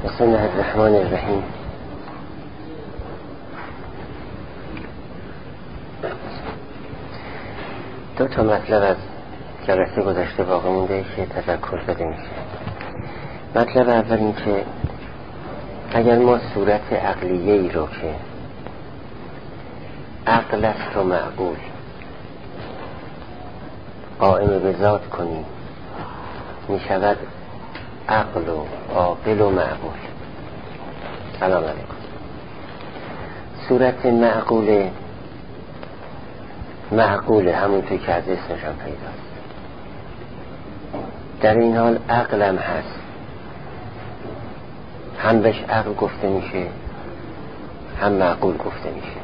بسم الله الرحمن الرحیم. دو تا مطلب از جلسه گذشته باقی مونده که تذکر داده میشه. مطلب اول این که اگر ما صورت عقلیه ای رو که عقل است و معقول قائم به ذات کنیم، میشود عقل و عاقل و معقول. سلام علیکم. صورت معقوله همونطور که از اسمش هم پیداست. در این حال عقلم هست، هم بهش عقل گفته میشه هم معقول گفته میشه.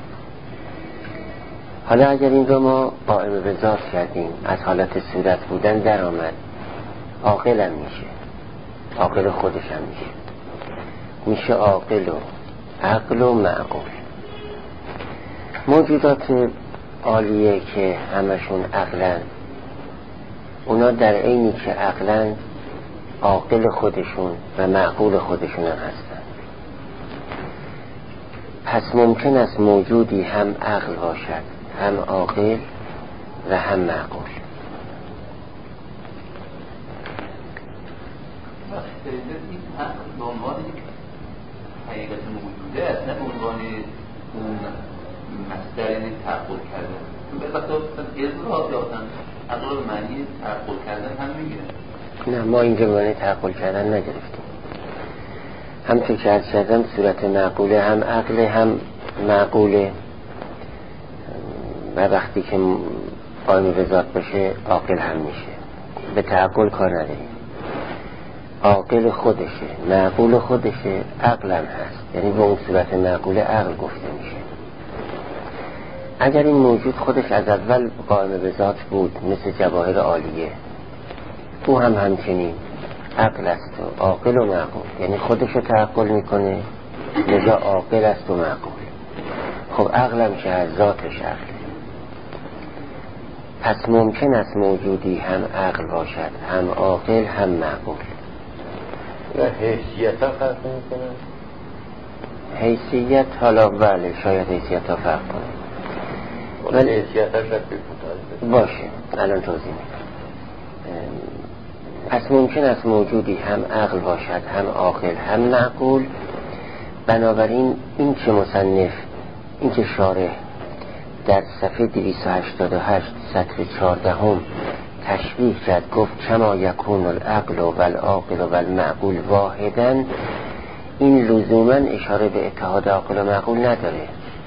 حالا اگر این رو ما قائم به ذات کردیم، از حالت صورت بودن در آمد، عاقلم میشه، عاقل خودش هم میشه عاقل و عقل و معقول. موجودات عالیه که همشون عقلن، اونا در عینی که عقلن عاقل خودشون و معقول خودشون هم هستن. پس ممکن است موجودی هم عقل باشد، هم عاقل و هم معقول. این عقل به عنوان حقیقت موجوده است، نه به عنوان اون مصدر، یعنی تعقل کردن. به وقت اضراب دادن عقل به معنی تعقل کردن هم میگیره. نه، ما اینجا به معنی تعقل کردن نگرفتیم. همطور که عرض کردم صورت معقوله هم عقل هم معقوله، و وقتی که قائم به ذات باشه عاقل هم میشه. به تعقل کار نداریم. عاقل خودشه، معقول خودشه، عقل هم هست، یعنی به اون صورت معقوله عقل گفته میشه. اگر این موجود خودش از اول قائم به ذات بود مثل جواهر عالیه، او هم همچنین عقل است و عاقل و معقول، یعنی خودش رو تعقل میکنه، لذا عاقل است و معقول. خب عقل هم که از ذاتش عقل، پس ممکن است موجودی هم عقل باشد، هم عاقل هم معقول. یا حیثیت ها فرق میکنه؟ حیثیت حالا بله، شاید حیثیت ها فرق کنه، ولی حیثیت ها شاید باشه. الان توضیح میدم. پس ممکن است موجودی هم عقل باشد، هم عاقل هم معقول. بنابراین این که مصنف، این که شارح در صفحه 288 سطر 14 تشبیه کرد، گفت کما یکون العقل و العاقل و المعقول واحدن، این لزوما اشاره به اتحاد عاقل و معقول نداره.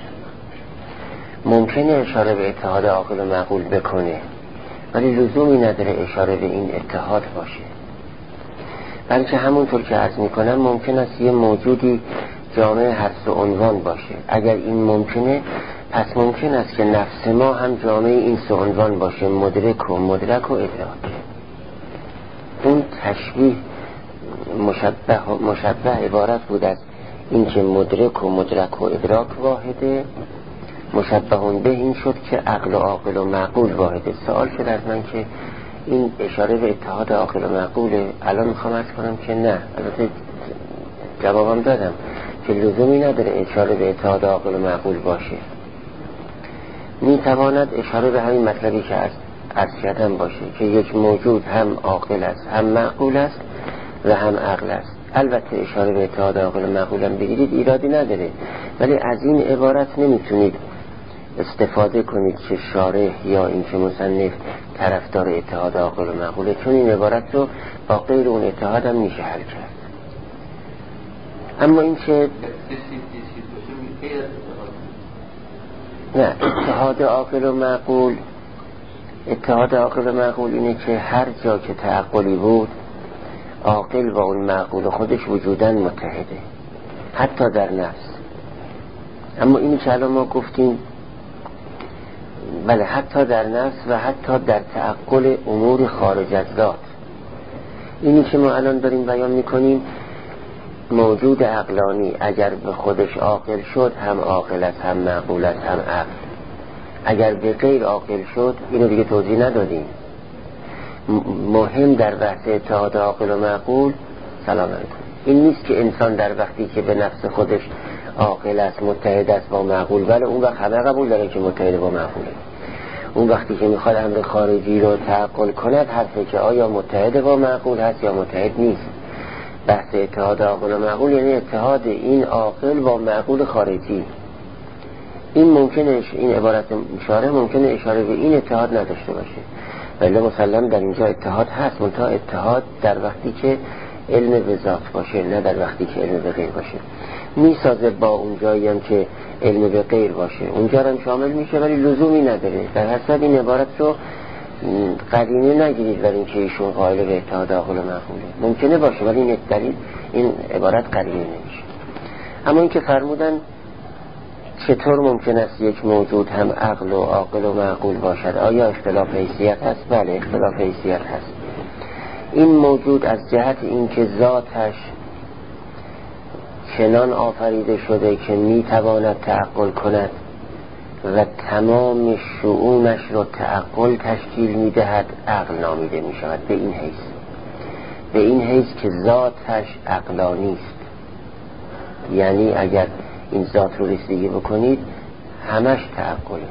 ممکنه اشاره به اتحاد عاقل و معقول بکنه، ولی لزومی نداره اشاره به این اتحاد باشه. بلکه همونطور که عرض میکنم ممکن است یه موجودی جامع هر سه عنوان باشه. اگر این ممکنه، پس ممکن است که نفس ما هم جامع این سه عنوان باشه، مدرک و ادراک. اون تشبیه مشبه عبارت بود از این که مدرک و ادراک واحده، مشبهون به این شد که عقل و عاقل و معقول واحده. سوال شد از من که این اشاره به اتحاد عاقل و معقوله. الان میخوام عرض کنم که نه، البته جوابم دادم که لزومی نداره اشاره به اتحاد عاقل و معقول باشه. میتواند اشاره به همین مطلبی که عرض کردم باشه که یک موجود هم عاقل است، هم معقول است و هم عقل است. البته اشاره به اتحاد عاقل و معقول هم بگیرید ایرادی نداره، ولی از این عبارت نمیتونید استفاده کنید که شارح یا این که مصنف طرفدار اتحاد عاقل و معقوله، چون این عبارت رو با غیر اون اتحاد هم میشه حل کرد. اما این که نه، اتحاد عاقل و معقول اینه که هر جا که تعقلی بود عاقل و اون معقول خودش وجودن متحده، حتی در نفس. اما اینی که الان ما گفتیم بله، حتی در نفس و حتی در تعقل امور خارج از ذات. اینی که ما الان داریم بیان میکنیم، موجود عقلانی اگر به خودش عاقل شد هم عاقل است، هم معقول است، هم عقل. اگر به غیر عاقل شد، اینو دیگه توضیح ندادیم. مهم در بحث اتحاد عاقل و معقول، سلام علیکم، این نیست که انسان در وقتی که به نفس خودش عاقل است متحد است با معقول، ولی اون وقت همه قبول داره که متحد با معقوله. اون وقتی که میخواد امر خارجی رو تعقل کند حرفه که آیا متحد با معقول هست یا متحد نیست. بحث اتحاد عاقل و معقول یعنی اتحاد این عاقل با معقول خارجی. این ممکنه، این عبارت اشاره ممکنه اشاره به این اتحاد نداشته باشه، ولی مسلم در اینجا اتحاد هست، منتها اتحاد در وقتی که علم به ذات باشه، نه در وقتی که علم به غیر باشه. میسازه با اونجایی هم که علم به غیر باشه، اونجا هم شامل میشه ولی لزومی نداره. در حسب این عبارت رو قرینه نگیرید برای اینکه ایشون قائل به اتحاد عاقل و معقوله. ممکنه باشه ولی این دلیل این عبارت قرینه نمیشه. اما اینکه فرمودن چطور ممکن است یک موجود هم عقل و عاقل و معقول باشد؟ آیا اختلاف حیثیت هست؟ بله اختلاف حیثیت هست. این موجود از جهت اینکه ذاتش چنان آفریده شده که میتواند تعقل کند و تمام شؤونش رو تعقل تشکیل میدهد عقل نامیده میشود. به این حیث که ذاتش عقلانی است. یعنی اگر این ذات رو رسیدگی بکنید همش تعقله.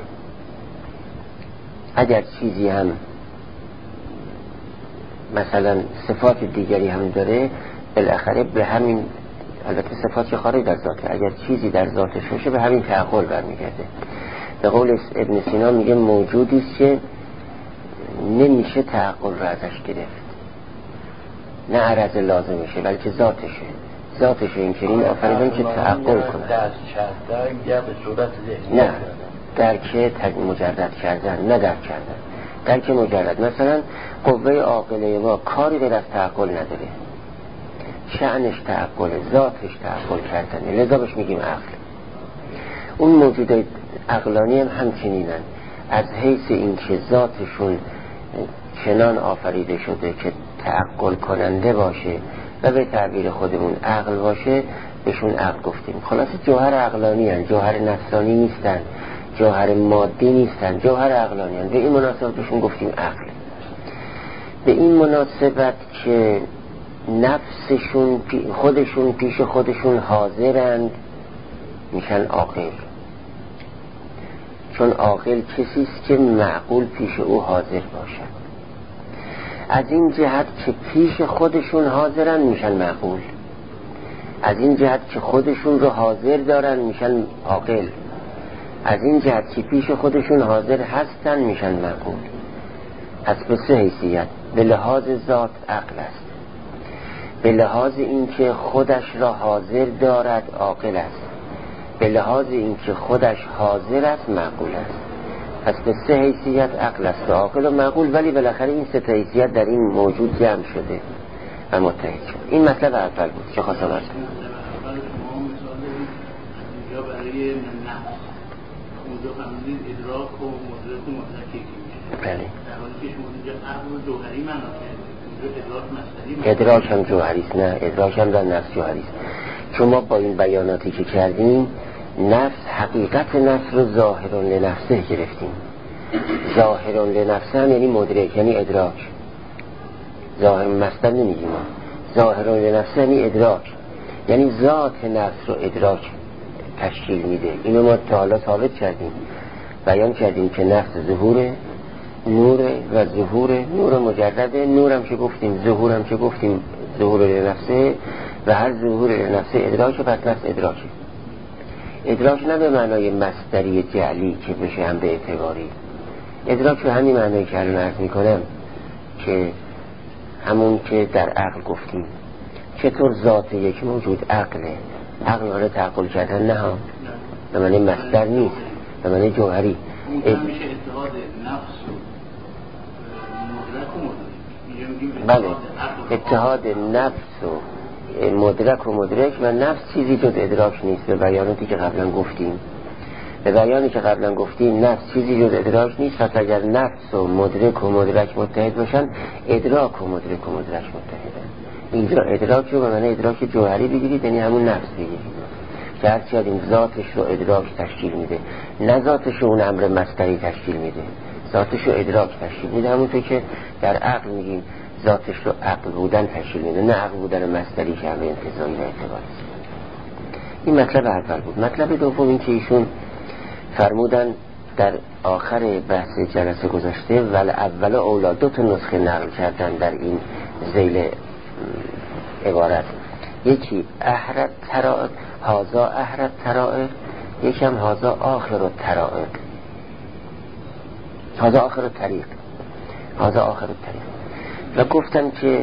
اگر چیزی هم مثلا صفات دیگری هم داره بالاخره به همین، البته صفات که خارج از ذاته، اگر چیزی در ذاتش باشه به همین تعقل برمیگرده. به قول ابن سینا میگه موجودی است که نمیشه تعقل رو ازش گرفت، نه عرض لازمشه بلکه ذاتشه این که این آفریدن که تعقل کنه. یا به صورت ذهنی نه درک مجرد کردن، نه درک کردن، درک مجرد. مثلا قوه عاقله ما کاری به تعقل نداره، شأنش تعقل، ذاتش تعقل کردنه، لذا بهش میگیم عقل. اون موجودات عقلانی هم همچنینن، از حیث اینکه ذاتشون چنان آفریده شده که تعقل کننده باشه و به تعبیر خودمون عقل باشه بهشون عقل گفتیم. خلاصه جوهر عقلانی هن، جوهر نفسانی نیستن، جوهر مادی نیستن، جوهر عقلانی هن. به این مناسبت بهشون گفتیم عقل. به این مناسبت که نفسشون خودشون پیش خودشون حاضرند میشن عاقل. چون عاقل کسیست که معقول پیش او حاضر باشد. از این جهت که پیش خودشون حاضرن میشن معقول، از این جهت که خودشون رو حاضر دارن میشن عاقل، از این جهت که پیش خودشون حاضر هستن میشن معقول. پس به سه حیثیت: به لحاظ ذات عقل است، به لحاظ اینکه خودش را حاضر دارد عاقل است، به لحاظ اینکه خودش حاضر است معقول است. پس به سه حیثیت عقل است و عاقل و معقول، ولی بالاخره این سه حیثیت در این موجود جمع شده و متحد شد. این مطلب اول بود که خواستم عرض کنم. اینجا برای نفس اونجا فهمیدید ادراک و مدرک و مدرکی میشه. بله. در حالی که شما اینجا عقل و جوهری معنا کردید، اونجا ادراک مصدری. ادراک هم جوهری است، نه ادراک هم در نفس جوهری است. چون ما با این بیاناتی که کردیم نفس، حقیقت نفس رو ظاهرون لنفسه گرفتیم. ظاهرون لنفسه هم یعنی مدرک، یعنی ادراک. ظاهر مصدر نمیگیم ما، ظاهرون لنفسه یعنی ادراک، یعنی ذات نفس رو ادراک تشکیل میده. اینو ما تا حالا ثابت کردیم، بیان کردیم که نفس ظهور نور و ظهور نور مجرده، نورم که گفتیم، ظهورم که گفتیم ظهور لنفسه، و هر ظهور لنفسه ادراک، پس نفس ادراکه. ادراک نه به معنای مصدری جعلی که بشه هم به اعتباری، ادراک به همین معنای که الان عرض میکنم که همون که در عقل گفتیم. چطور ذات یک موجود عقله؟ عقل آره تعقل کردن نه ها، به معنی مصدر نیست، به معنی جوهری. میشه اتحاد نفس و مدرک و مدرک. بله، اتحاد نفس و مدرک و مدرک، و نفس چیزی جز ادراک نیست. به بیاناتی که قبلا گفتیم، به بیانی که قبلا گفتیم نفس چیزی جز ادراک نیست. پس اگر نفس و مدرک و مدرک متحد باشن، ادراک و مدرک و مدرک متحدن. اینجا ادراک رو به معنی ادراک جوهری بگیرید، یعنی همون نفس بگیرید که هرچی این ذاتش رو ادراک تشکیل میده، نه ذاتش رو اون امر مصدری تشکیل میده، ذاتش رو ادراک تشکیل میده. همونطور که در عقل میگیم ذاتش رو عقل بودن تشکیل میده، نه عقل بودن مصدری که همه انتزاعی و اعتباری. این مطلب اول بود. مطلب دوم این که ایشون فرمودن در آخر بحث جلسه گذشته ول اول اولا 2 تا نسخه نقل کردن در این ذیل عبارت، یکی احرت ترائق، هازا احرت ترائق، یکم هازا آخر الترائق، هازا آخر الطریق، هازا آخر الطریق. و گفتن که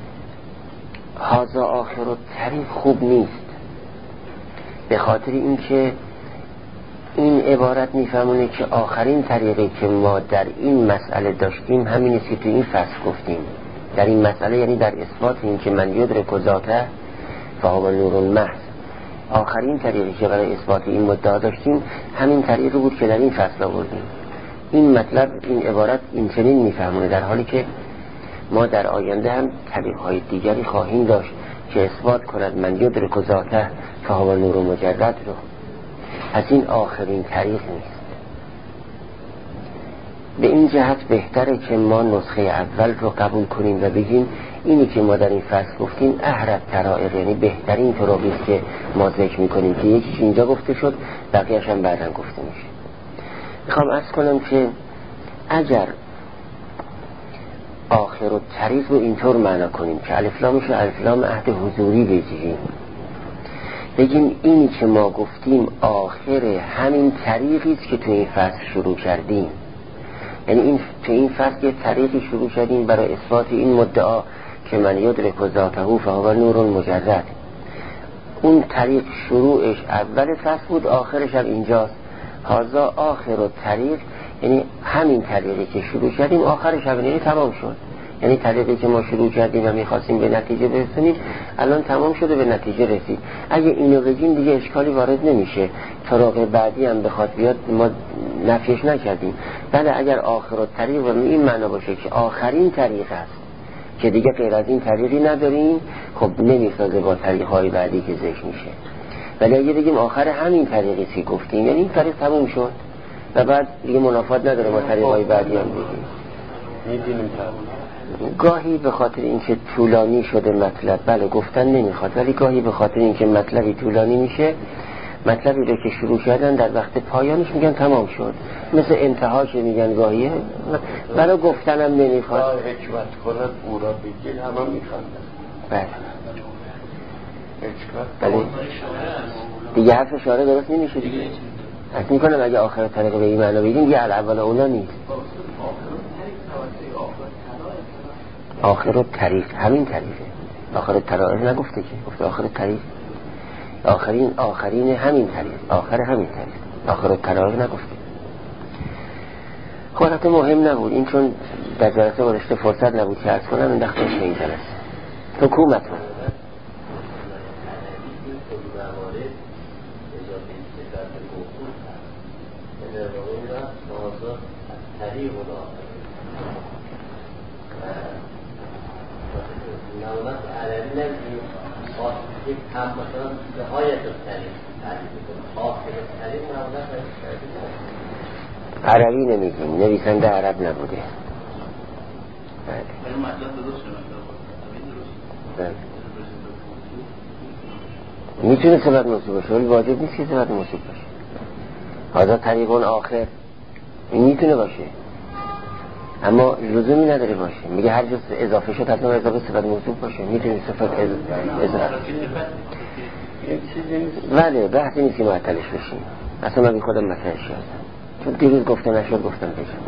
هازا آخر الطریق خوب نیست، به خاطر اینکه این عبارت میفهمونه که آخرین طریقی که ما در این مسئله داشتیم همین است که تو این فصل گفتیم. در این مسئله یعنی در اثبات این که من یدرک ذاته فهو نور محض، آخرین طریقی که برای اثبات این مدعا داشتیم همین طریقی بود که در این فصل آوردیم. این مطلب، این عبارت این چنین میفهمونه، در حالی که ما در آینده هم طریق‌های دیگری خواهیم داشت که اثبات کند من یدرک ذاته فهو نور مجرد رو. از این آخرین طریق نیست. به این جهت بهتره که ما نسخه اول رو قبول کنیم و بگیم اینی که ما در این فصل گفتیم احرت طرائق، یعنی بهترین طرقیست که ما ذکر میکنیم که یکیش اینجا گفته شد، بقیه‌اش هم بعداً گفته میشه. میخوام عرض کنم که اگر آخر الطریق رو اینطور معنا کنیم که الف لامش رو الف لام عهد حضوری بگیریم، بگیم اینی که ما گفتیم آخر همین طریقیست که تو این فصل شروع کردیم، یعنی این تو این فصل یه طریقی شروع کردیم برای اثبات این مدعا که من یدرک ذاته فهو نور مجرد. اون طریق شروعش اول فصل بود، آخرش هم اینجاست. هازا آخر الطریق، یعنی همین طریقی که شروع کردیم آخرش هم یعنی تمام شد. یعنی طریقی که ما شروع کردیم و میخواستیم به نتیجه برسونیم الان تمام شده، به نتیجه رسید. اگه اینو بگیم دیگه اشکالی وارد نمیشه، طرق بعدی هم بخواد بیاد ما نفیش نکردیم. بله اگر آخر الطریق و این معنا باشه که آخرین طریق است که دیگه غیر از این طریقی نداریم، خب نمیسازه با طریق‌های بعدی که ذکر میشه. ولی اگه بگیم آخر همین طریقی که گفتیم یعنی این طریق تموم شد و بعد دیگه منافات نداره ما طریق‌های بعدی هم بگیم. میدونیم گاهی به خاطر اینکه طولانی شده مطلب، بله گفتن نمیخواد، ولی گاهی به خاطر اینکه مطلبی طولانی میشه، مطلبی رو که شروع کردن در وقت پایانش میگن تمام شد، مثل انتهاش میگن گاهیه، برای گفتنم نمیخواد. حکمت کنند او را بگیر همه میخواندن. بله بله دیگه حرف شاره درست نمیشه دیگه. حس میکنم اگه آخر طریق به این معنا بگیم دیگه الاول اولا نیست. آخر الطریق همین طریقه، آخر الطریق نگفته که، گفته آخر الطریق، آخرین همین طریق، آخر همین طریق، آخر الطریق نگفته. خودت مهم نبود این، چون در جلسه گذشته فرصت نبود که عرض کنم این دخترش به این جلسه حکومت من نوبت عربی نمیدیم هم مثلا نهایت الطریق تعریف کنیم، آخر الطریق نوبت عربی نمیگیم، نویسنده عرب نبوده. بله مطلب درست میتونه سبب موصول باشه ولی واجب نیست که سبب موصول باشه. هذا طریق آخر این میتونه باشه اما لزومی نداره باشه. میگه هر جا اضافه شد حتما اضافه صفت موصول باشه، میتونه صفت اضافه. ولی بحثی نیست که معطلش بشیم، اصلا من بی خودم مطلعش کردم چون دیروز گفته نشد گفتم بشم.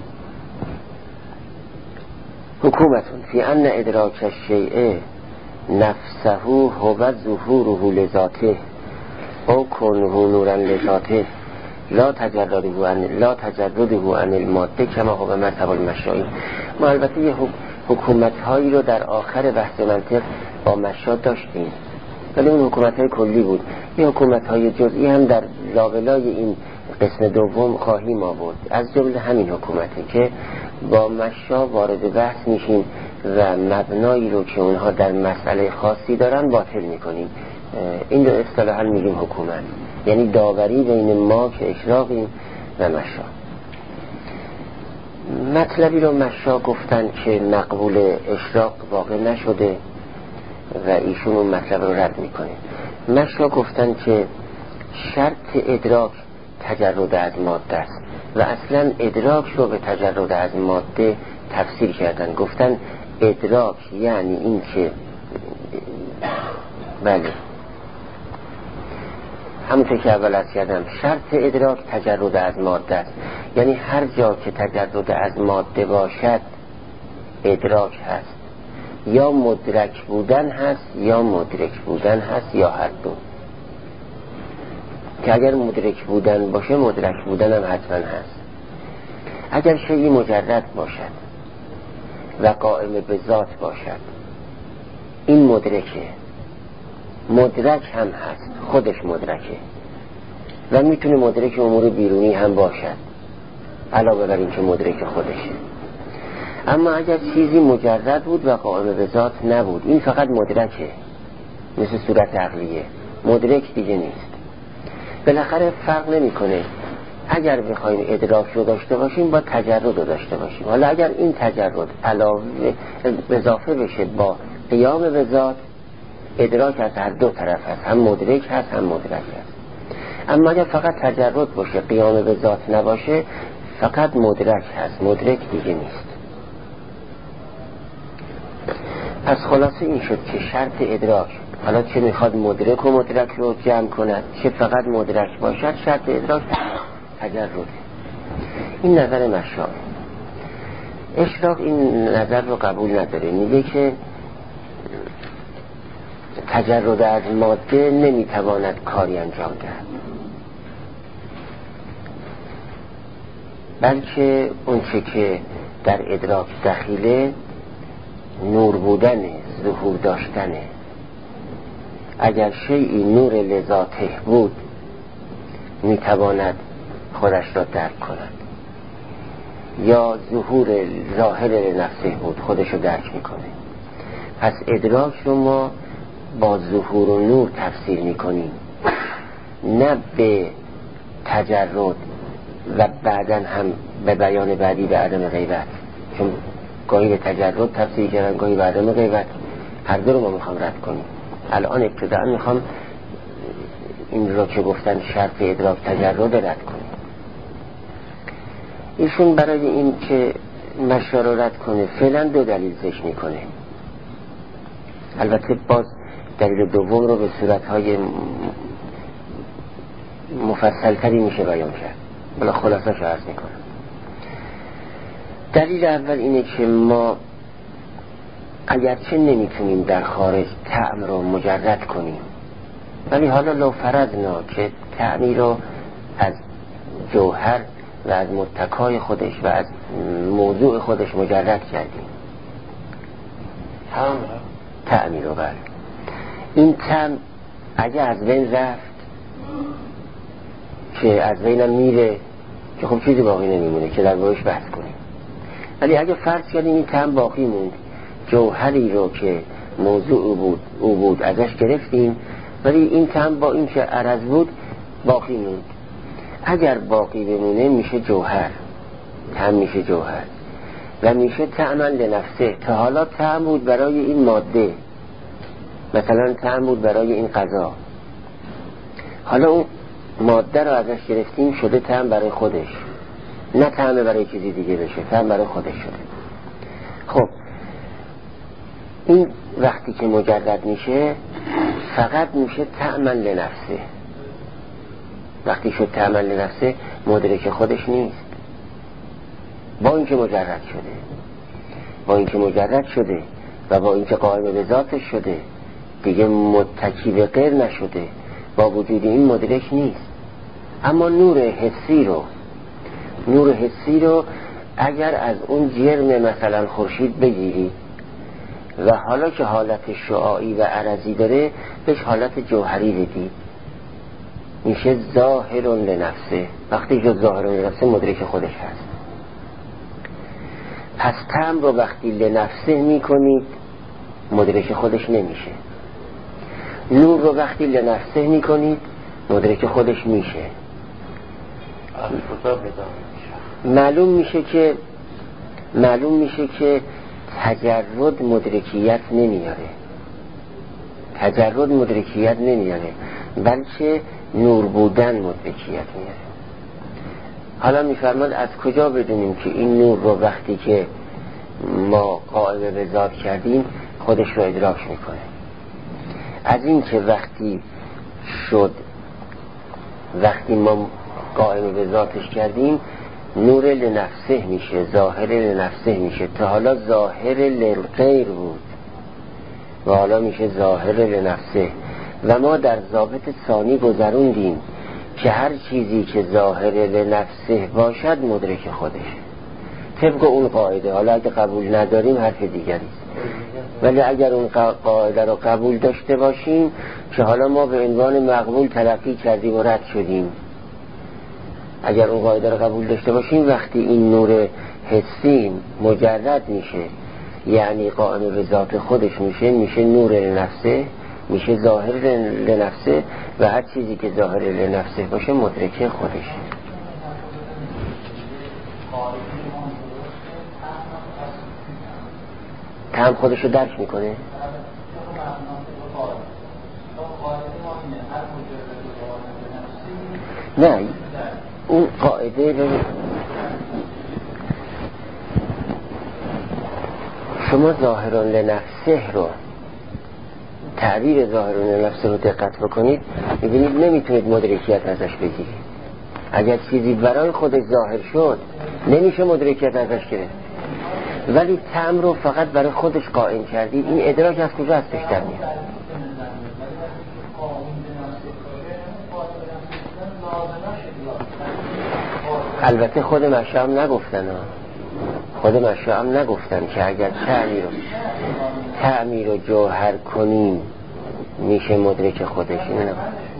حکومتون فی ان ادراک الشیء نفسه هو ظهوره لذاته او کنه نورا لذاته لا تجرده عن الماده کما هو مذهب المشائی. ما البته یه حکومت هایی رو در آخر بحث منطق با مشا داشتیم ولی اون حکومت های کلی بود. یه حکومت های جزئی هم در لابلای این قسم دوم خواهیم آورد، از جمله همین حکومتی که با مشا وارد بحث میشیم و مبنایی رو که اونها در مسئله خاصی دارن باطل میکنیم. این رو اصطلاحاً میگیم حکومت، یعنی داوری بین ما که اشراقیم و مشا. مطلبی رو مشا گفتن که مقبول اشراق واقع نشده و ایشون اون مطلب رو رد میکنه. مشا گفتن که شرط ادراک تجرد از ماده است و اصلا ادراک رو به تجرد از ماده تفسیر کردن. گفتن ادراک یعنی این که بله همونطور که اول از کردم شرط ادراک تجرد از ماده است، یعنی هر جا که تجرد از ماده باشد ادراک هست، یا مدرک بودن هست یا مدرک بودن هست یا هر دو. که اگر مدرک بودن باشه مدرک بودن هم حتما هست. اگر شیئی مجرد باشد و قائم به ذات باشد این مدرکه، مدرک هم هست، خودش مدرکه و میتونه مدرک امور بیرونی هم باشد علاوه بر این که مدرک خودشه. اما اگر چیزی مجرد بود و قائم به ذات نبود این فقط مدرکه، مثل صورت عقلیه، مدرک دیگه نیست. بالاخره فرق نمیکنه. اگر بخوایم ادراک رو داشته باشیم با تجرد رو داشته باشیم. حالا اگر این تجرد علاوه اضافه بشه با قیام به ذات، ادراک از هر دو طرف هست، هم مدرک هست هم مدرک هست. اما اگر فقط تجرد باشه قیام به ذات نباشه فقط مدرک هست، مدرک دیگه نیست. پس خلاصه این شد که شرط ادراک، حالا چه میخواد مدرک و مدرک رو جمع کند چه فقط مدرک باشد، شرط ادراک تجرد. این نظر مشا. اشراق این نظر رو قبول نداره، میگه که تجرد از ماده نمیتواند کاری انجام دهد، بلکه اون چه که در ادراک دخیله نور بودنه، ظهور داشتنه. اگر شیئی نور لذاته بود میتواند خودش را درک کند، یا ظهور ظاهر لنفسه بود خودش رو درک میکنه. پس ادراک رو ما با ظهور و نور تفسیر میکنیم، نه به تجرد و بعدن هم به بیان بعدی به عدم غیبت، چون گاهی به تجرد تفسیر کردن گاهی به عدم غیبت. هر دو رو ما میخوام رد کنیم. الان ابتداء میخوام این رو که گفتن شرط ادراک تجرد رد کنیم. ایشون برای این که مشا رو رد کنه فعلا دو دلیل ذکر میکنه. البته باز دلیل دوم رو به صورتهای مفصلتری میشه بیان کرد، بلا خلاصه شو عرض میکنم. دلیل اول اینه که ما اگرچه نمیتونیم در خارج طعم رو مجرد کنیم، ولی حالا لو فرضنا که طعمی رو از جوهر و از متکای خودش و از موضوع خودش مجرد کردیم، طعمی رو بر این طعم اگه از بین رفت که از بینم میره که خب چیزی باقی نمیمونه که در باش بحث کنیم. ولی اگه فرض کردیم این طعم باقی موند، جوهری رو که موضوع او بود ازش گرفتیم ولی این طعم با این که عرض بود باقی موند، اگر باقی بمونه میشه جوهر، طعم میشه جوهر و میشه طعما لنفسه. تا حالا طعم بود برای این ماده، مثلا طعم بود برای این غذا، حالا اون ماده رو ازش گرفتیم شده طعم برای خودش، نه طعم برای چیزی دیگه بشه، طعم برای خودش شده. خب این وقتی که مجرد میشه فقط میشه طعما لنفسه. وقتی شد طعما لنفسه مدرک خودش نیست، با اینکه مجرد شده، با اینکه مجرد شده و با اینکه قائم به ذاتش شده دیگه متکی به غیر نشده، با وجود این مدرک نیست. اما نور حسی رو اگر از اون جرم مثلا خورشید بگیری و حالا که حالت شعاعی و عرضی داره بهش حالت جوهری بدی میشه ظاهر لنفسه. وقتی که ظاهر لنفسه مدرک خودش هست. پس طعم رو وقتی لنفسه میکنید مدرک خودش نمیشه. نور رو وقتی لنفسه میکنید مدرک خودش میشه. معلوم میشه که معلوم میشه که تجرد مدرکیت نمیاره، بلکه نور بودن مدرکیت میاره. حالا میفرماد از کجا بدونیم که این نور رو وقتی که ما قائم به ذات کردیم خودش رو ادراک میکنه؟ از این که وقتی ما قائم به ذاتش کردیم نور لنفسه میشه، ظاهر لنفسه میشه. تا حالا ظاهر للغیر بود و حالا میشه ظاهر لنفسه. و ما در ضابط ثانی گذروندیم که هر چیزی که ظاهر لنفسه باشد مدرک خودشه، طبق اون قاعده. حالا اگه قبول نداریم حرف دیگری، ولی اگر اون قاعده رو قبول داشته باشیم که حالا ما به عنوان مقبول تلقی کردیم و رد شدیم، اگر اون قاعده رو قبول داشته باشیم وقتی این نور حسی مجرد میشه، یعنی قائم به ذات خودش میشه نور لنفسه، میشه ظاهر لنفسه و هر چیزی که ظاهر لنفسه باشه مدرک خودش. هم خودش رو درک میکنه. نه اون قاعده شما ظاهران لنفسه رو، تعبیر ظاهران لنفسه رو دقت بکنید میبینید نمیتونید مدرکیت ازش بگیرید. اگر چیزی برای خودش ظاهر شد نمیشه مدرکیت ازش گرفت، ولی طعم رو فقط برای خودش قائم کردید، این ادراک از کجا هستش در میاد؟ البته خود مشا هم نگفتن که اگر طعمی رو جوهر کنیم میشه مدرک خودش. این نه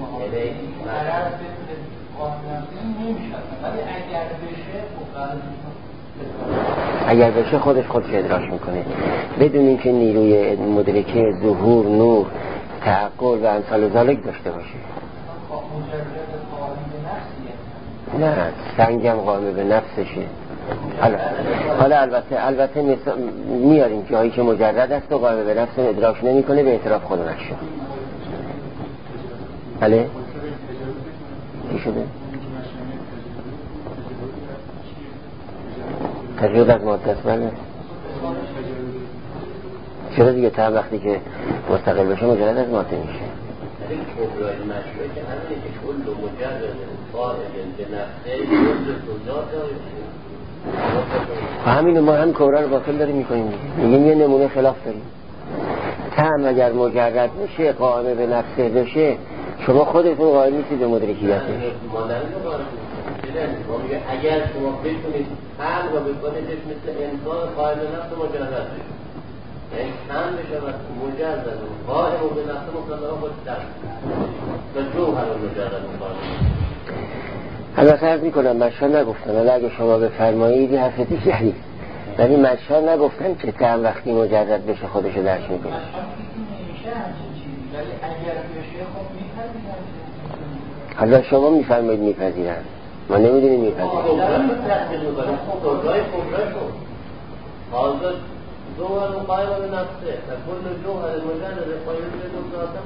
اگر بشه خودش ادراک میکنه. بدونیم که نیروی مدرکه ظهور، نور، تعقل و امثال ذالک داشته باشه. نه سنگم قائم به نفسشه. حالا البته میاریم جایی که مجرد است و قائم به نفس ادراک نمیکنه به اعتراف خود نشو. بله چی شده؟ تجربه از ماده است. بله چرا دیگه تا وقتی که مستقل بشه مجرد از ماده میشه. این کبرای مشروعه که همینه که کل مجرد قائم به نفسه کل ذات و همینو ما هم کبرا رو باطل داریم میکنیم. میگیم یه نمونه خلاف داریم. طعم اگر مجرد میشه قائم به نفسه بشه شما خودتون قائل نیستید به مدرکیتش. اگر شما بتونید طعم رو بکنیدش مثل انسان قائم به نفس مجرد بشه، یعنی طعم بشه مجرد قائم به نفس مطلقا خود درد و جوهر مجرد مقابل. البته عرض میکنم مشا نگفتن، ولی اگه شما بفرمایید حرف دیگری، ولی مشا نگفتن که طعم وقتی مجرد بشه خودشو درک میکنه. حالا شما میفرمایید میپذیرن، ما نمیدونیم میپذیرن. حاضر جوهر قائم به نفسه و کل جوهر مجرد قائم به ذاته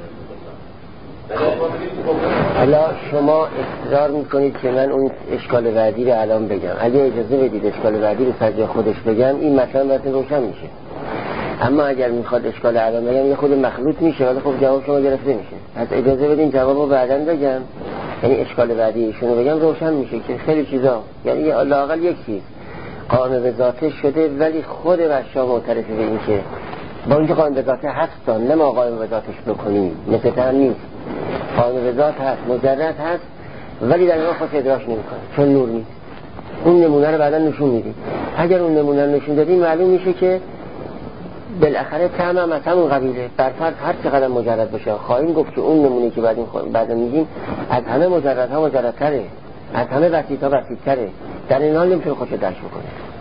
حالا شما اصرار میکنید که من اون اشکال بعدی رو الان بگم. اگه اجازه بدید اشکال بعدی رو سر خودش بگم این مثلا براتون روشن میشه. اما اگر میخواد اشکال الان بگم یه خود مخلوط میشه، ولی خب جواب شما گرفته میشه. پس اجازه بدین جوابو بعداً بگم، یعنی اشکال بعدی ایشونو بگم روشن میشه که خیلی چیزا، یعنی لااقل یک چیز قائم به ذاته شده ولی خود بشا معترفه به این که با اینکه قائم به ذاته هست نه ما قائم به ذاتش بکنیم، مثل تن نیست. قائم به ذات هست، مجرد هست، ولی در واقع خودش ادراک نمیکنه چون نور نیست. اون نمونه رو بعدا نشون میدیم. اگر اون نمونه رو نشون دادیم معلوم میشه که بالاخره طعم هم از همون قبیله. برفرض هر چقدر مجرد بشه خواهیم گفت که اون نمونه که بعد میگیم از همه مجردها مجردتره، از همه بسیطها بسیطتره. در این حال نمیتونه خودش درک بکنه.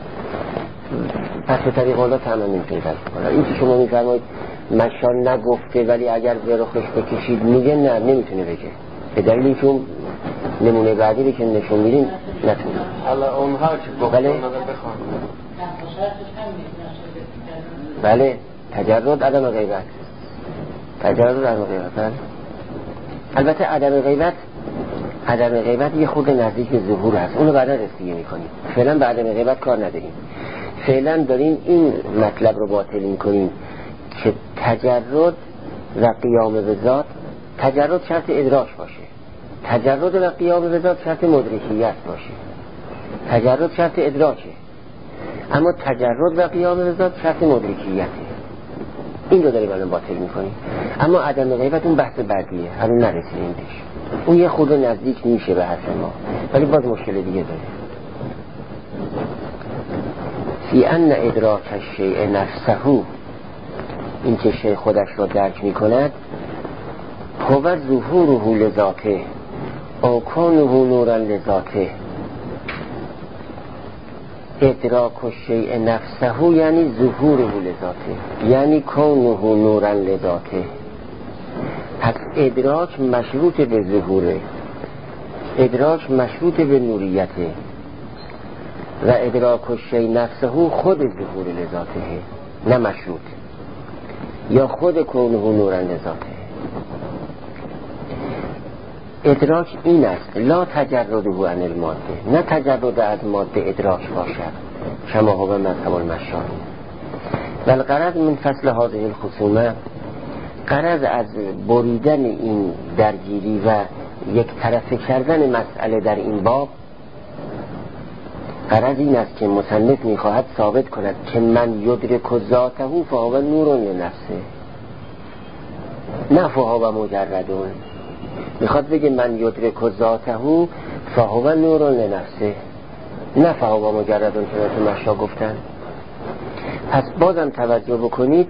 پس به طریق الله طعم هم نمیتونه درک بکنه. این که شما میفرمایید مشان نگفته ولی اگر به رخش بکشید میگه نه نمیتونه بگه، به دلیل اینکه اون نمونه بعدی رو که نشون میدیم نتونه. حالا اونها که گفتن بخوان بله تجرد عدم غیبت، تجرد عدم غیبت. بله البته عدم غیبت یه خود نزدیک به ظهور هست، اونو بعدا رسیدگی میکنیم. فعلا به عدم غیبت کار نداریم، فعلا داریم این مطلب رو باطل میکنیم که تجرد و قیام به ذات، تجرد شرط ادراک باشه، تجرد و قیام به ذات شرط مدرکیت باشه. تجرد شرط ادراکه اما تجرد و قیام به ذات شرط مدرکیته. این رو داریم الان باطل میکنیم. اما عدم غیبت اون بحث بعدیه، الان نرسیدیم بهش. اون یه خود نزدیک میشه به حرف ما ولی باز مشکل دیگه داره. فی ان ادراک الشیء نفسه، این که شیء خودش را درک میکند، هو ظهوره لذاته او کونه نورا لذاته. ادراک الشیء نفسه یعنی ظهوره لذاته، یعنی کونه نورا لذاته. پس ادراک مشروط به ظهوره، ادراک مشروط به نوریته و ادراک الشیء نفسه خود ظهور لذاته، نه مشروط، یا خود کونه نورا لذاته. ادراک این است، لا تجرده عن الماده، نه تجرد از ماده ادراک باشد کما هو مذهب المشاهیر. و الغرض من فصل هذه الخصومه، غرض از بریدن این درگیری و یک طرفه کردن مسئله در این باب، غرض این است که مصنف میخواهد ثابت کند که من یدرک ذاته فهو نور لنفسه، نه فهو مجردون. میخواد بگه من یدرک ذاته فهو نور لنفسه، نه فهو مجردون که مشا گفتن. پس بازم توجه بکنید،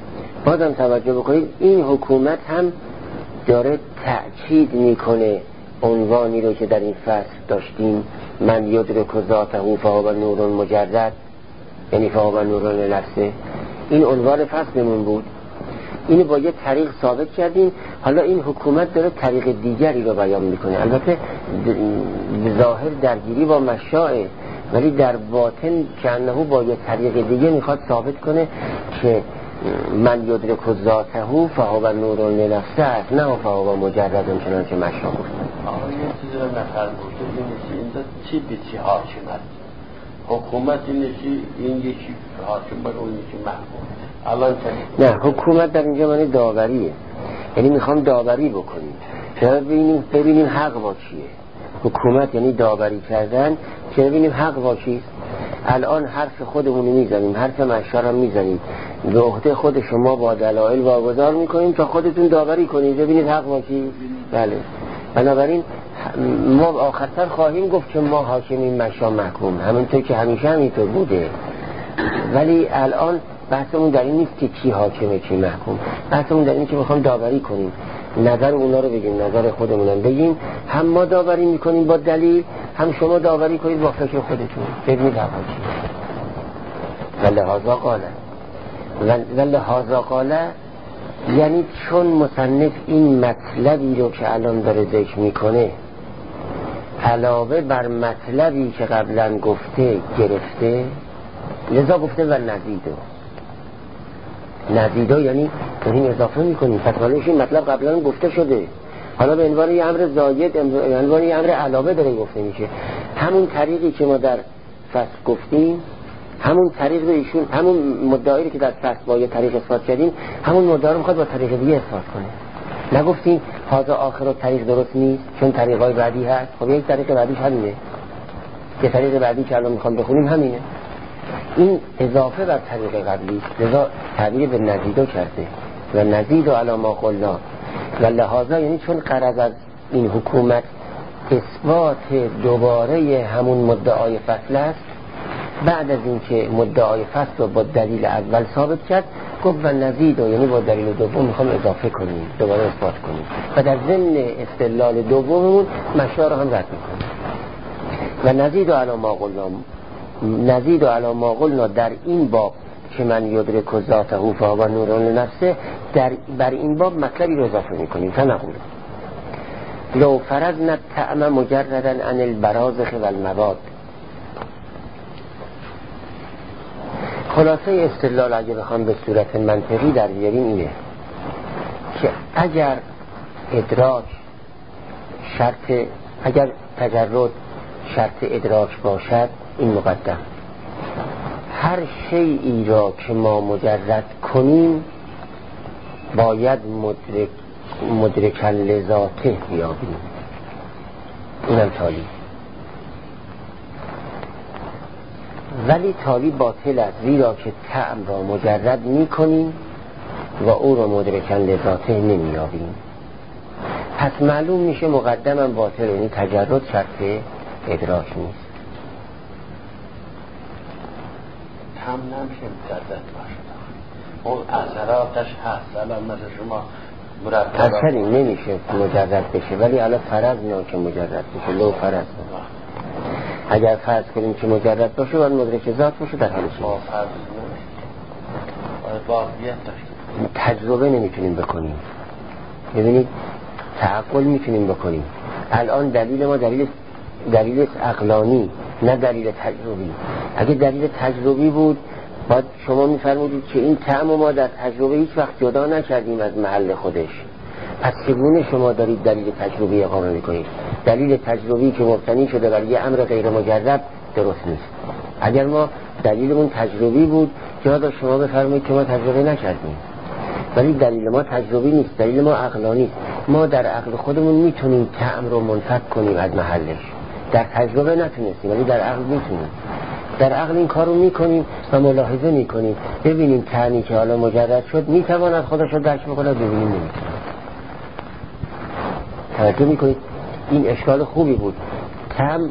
این حکومت هم داره تأکید میکنه عنوانی رو که در این فصل داشتیم، من یدرک ذاته فهو نور مجرد، یعنی فهو نور لنفسه. این عنوان فصلمون بود، اینو با یه طریق ثابت کردیم. حالا این حکومت داره طریق دیگری رو بیان میکنه، البته ظاهر درگیری با مشاعه ولی در باطن که انه با یه طریق دیگه میخواد ثابت کنه که من یدرک ذاته فهو نور لنفسه است، نه فهو مجرد چنانچه مشا گفت. آقا یه چیزی رو نفر گفته اینجا چی به چی حاکمت؟ حکومت این یکی حاکم بر اون یکی محکوم. الان نه، حکومت در اینجا معنی داوریه، یعنی میخوام داوری بکنیم، چرا ببینیم حق با چیه. حکومت یعنی داوری کردن که ببینیم حق با چیست. الان حرف خودمونو میزنیم، حرف مشا رو میزنیم، به عهده خود شما با دلایل واگذار میکنیم تا خودتون داوری کنید ببینید حق با چیست. بله، بنابراین ما آخرتر خواهیم گفت که ما حاکمیم مشا محکوم، همونطور که همیشه همینطور بوده. ولی الان بحثمون در این نیست که کی حاکمه کی محکوم، بحثمون در این که میخوام داوری کنیم، نظر اونا رو بگیم، نظر خودمونم بگیم. هم ما داوری میکنیم با دلیل، هم شما داوری کنید با فکر خودتون ببینید حق چیه. ولهذا قال یعنی چون مصنف این مطلبی رو که الان داره ذکر میکنه علاوه بر مطلبی که قبلا گفته گرفته، لذا گفته و نزیدو یعنی این اضافه میکنیم. پس حالش این مطلب قبلا گفته شده، حالا به عنوان یه امر زاید، به عنوان یه امر علاوه داره گفته میشه. همون طریقی که ما در فصل گفتیم، همون طریق رو ایشون، همون مدعایی که در فصل با یه طریق اثبات کردیم، همون مدعا رو میخواد با طریق دیگه اثبات کنه. نگفتیم هذا آخر طریق درست نیست چون طریقای بعدی هست. خب یک طریق بعدیش همینه، که طریق بعدی که الان میخوام بخونیم همینه. این اضافه بر طریق قبلی، لذا تعبیر به نزیدو کرده و نزیدو علی ما قلنا. و لحاظا یعنی چون غرض از این حکومت اثبات دوباره همون مدعای فصل است، بعد از اینکه مدعای فصل رو با دلیل اول ثابت کرد گفت و نزیدو یعنی با دلیل دوم میخوام اضافه کنیم، دوباره اثبات کنیم و در ضمن استدلال دوممون مشا رو هم رد میکنیم. و نزیدو علی ما قلنا در این باب که من یدرک ذاته فهو نور لنفسه، بر این باب مطلبی رو اضافه میکنیم. فنقول لو فرضنا الطعم مجردا عن البرازخ والمواد، خلاصه استدلال اگه بخوام به صورت منطقی در بیاریم اینه که اگر ادراک شرط، اگر تجرد شرط ادراک باشد، این مقدم، هر شیئی را که ما مجرد کنیم باید مدرکا لذاته بیابیم، اینم تالی. ولی تالی باطل است، زیرا که طعم را مجرد می کنیم و او را مدرکا لذاته نمیابیم. پس معلوم میشه مقدمم باطل، یعنی تجرد شرط ادراک نیست. هم نمیشه مجرد باشه، اون اثراتش هست. الان مثل شما مرتب اثری نمیشه مجرد بشه، ولی الان فرض نه که مجرد بشه، لو فرض. اگر فرض کنیم که مجرد باشه باید مدرک ذات باشه، در حال با فرض نمیشه، باید واقعیت داشته. تجربه نمیتونیم بکنیم. ببینید تعقل میتونیم بکنیم. الان دلیل ما دلیل عقلانی، نه دلیل تجربی. اگه دلیل تجربی بود باید شما میفرمودید که این طعم ما در تجربه هیچ وقت جدا نکردیم از محل خودش. پس چگونه شما دارید دلیل تجربی اقامه میکنید؟ دلیل تجربی که مبتنی شده بر یه امر غیر مجرد درست نیست. اگر ما دلیلمون تجربی بود جا داشت شما بفرمایید که ما تجربه نکردیم، ولی دلیل ما تجربی نیست، دلیل ما عقلانی. ما در عقل خودمون میتونیم طعم رو منفک کنیم از محلش، در تجربه نتونستیم ولی در عقل میتونیم. در عقل این کار رو میکنیم و ملاحظه میکنیم، ببینیم طعمی که حالا مجرد شد میتواند خودش رو درک بکنه، ببینیم نمیتونه. توجه میکنید؟ این اشکال خوبی بود. طعم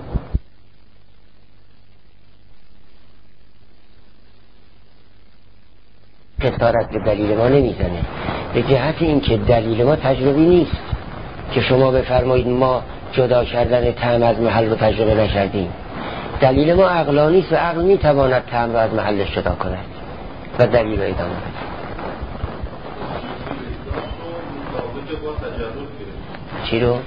کسارت به دلیل ما نمیزنه، به جهت این که دلیل ما تجربی نیست که شما بفرمایید ما جدا کردن طعم از محل رو تجربه نکردیم. دلیل ما عقلانی است و عقل میتواند طعم رو از محلش جدا کند و دلیل رو ادامه بده. چی رو؟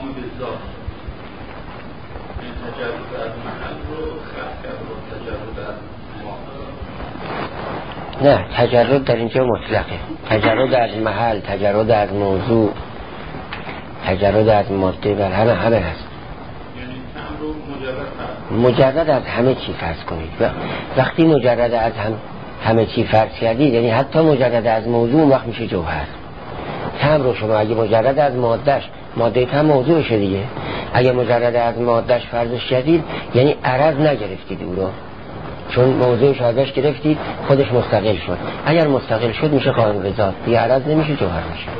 نه، تجرد در اینجا مطلقه. تجرد از محل، تجرد از موضوع، تجرد از ماده، بر همه هست. مجرد از همه چی فرض کنید. وقتی مجرد از همه چی فرض کردید، یعنی حتی مجرد از موضوع، وقت میشه جوهر. طعم رو شما اگه مجرد از مادهش، ماده طعم موضوعشه دیگه، اگه مجرد از مادهش فرضش کردید یعنی عرض نگرفتید او رو، چون موضوعش ازش گرفتید خودش مستقل شد. اگر مستقل شد میشه قائم به ذات، دیگه عرض نمیشه، جوهر میشه.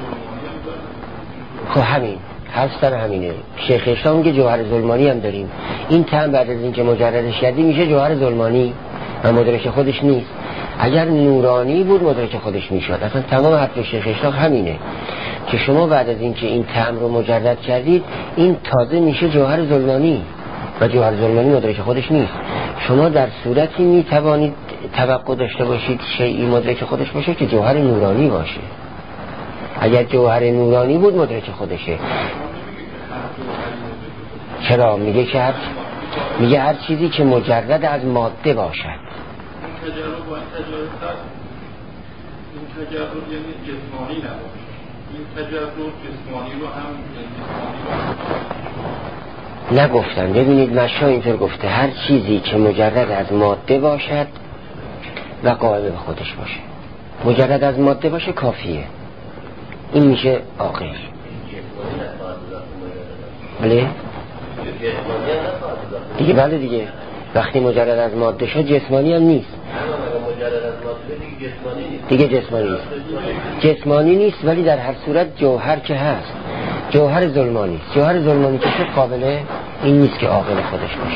خب همین حرف سر همینه. شیخ اسلام میگه جوهر ظلمانی هم داریم. این طعم بعد از اینکه مجردش کردی میشه جوهر ظلمانی و مدرک خودش نیست. اگر نورانی بود مدرک خودش میشد. اصلا تمام حرف شیخ اسلام همینه که شما بعد از اینکه این طعم رو مجرد کردید این تازه میشه جوهر ظلمانی و جوهر ظلمانی مدرک خودش نیست. شما در صورتی میتوانید توقع داشته باشید شیئی مدرک خودش باشه که جوهر نورانی باشه. اگر جوهر نورانی بود مدرک خودشه. چرا؟ میگه هر چیزی که مجرد از ماده باشد. این تجرد یعنی جسمانی نباشه. این تجرد جسمانی رو هم جسمانی نگفتم. ببینید مشا اینطور گفته هر چیزی که مجرد از ماده باشد و قائم به خودش باشه. مجرد از ماده باشه کافیه. این میشه عاقل. بله؟ دیگه بله دیگه. وقتی مجرد از ماده شد جسمانی هم نیست. دیگه جسمانی نیست. جسمانی نیست ولی در هر صورت جوهر که هست. جوهر ظلمانی است. جوهر ظلمانی که شد قابله این نیست که عاقل خودش باشه.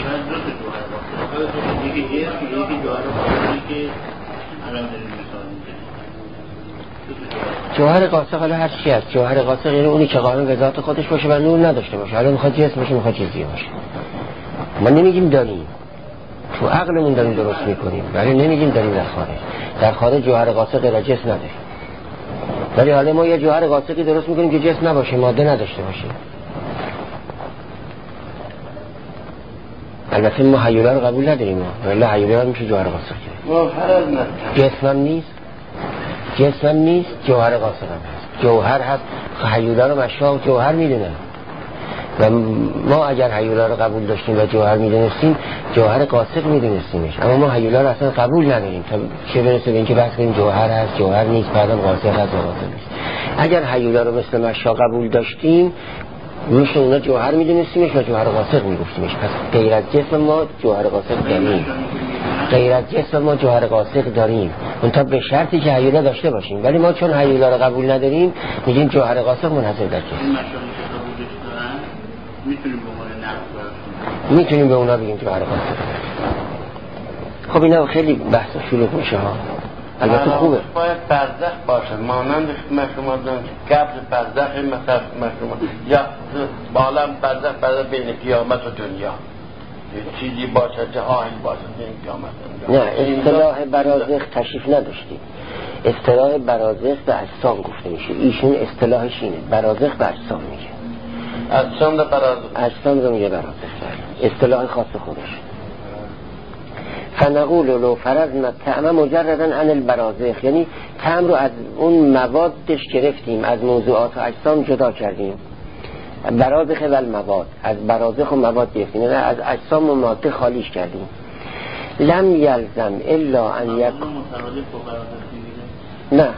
جوهر قاصق حالا هر چی هست. جوهر قاصق یعنی اونی که قائم به ذات خودش باشه و نور نداشته باشه. حالا میخواد جسم باشه، میخواد چیزی باشه. ما نمیگیم داریم، تو عقلمون داریم درست میکنیم، ولی نمیگیم داریم در خارج. در خارج جوهر قاصق را جسم نداره، ولی حالا ما یه جوهر قاصقی درست میکنیم که جسم نباشه، ماده نداشته باشه. البته ما هیولا رو قبول نداریم، ولی هیولا رو میشه جوهر قاصر کرد. ما فرض نکنیم جسم نیست جوهر قاصر هم هست. جوهر هست، هیولا رو مشا جوهر میدونن و ما اگر هیولا رو قبول داشتیم و جوهر میدونستیم جوهر قاصر میدونستیمش، اما ما هیولا رو اصلا قبول نداریم تا چه برسه به اینکه بحث کنیم جوهر هست جوهر نیست، بعدم قاصر هست و قاصر نیست. اگر هیولا رو مثل مشا قبول داشتیم میشه اونا جوهر میدونستیمش و جوهر قاصر میگفتیمش. پس غیر از جسم ما جوهر قاصر داریم، غیر از جسم ما جوهر قاصر داریم، منتها به شرطی که هیولا داشته باشیم. ولی ما چون هیولا رو قبول نداریم میگیم جوهر قاصر منحصر در جسم. میتونیم به اونا بگیم جوهر قاصر. خب اینا خیلی بحث شلوغ میشه ها. البته خوبه باید برزخ باشه، مانند شما دارن قبل برزخ مثلا شما یا عالم برزخ بین قیامت و دنیا چیزی باشه، جهانی باشه بین قیامت. نه، اصطلاح برازخ تشریف نداشتیم. اصطلاح برازخ به اجسام گفته میشه، ایشون اصطلاحش اینه، برازخ به اجسام میگه. اجسام رو میگه برازخ، اصطلاح خاص خودش. فنقول لو فرضنا الطعم مجردا عن البرازخ، یعنی طعم رو از اون موادش گرفتیم، از موضوعات و اجسام جدا کردیم. برازخ و المواد، از برازخ و مواد گرفتیم، یعنی از اجسام و ماده خالیش کردیم. لم یلزم الا ان یکون، نه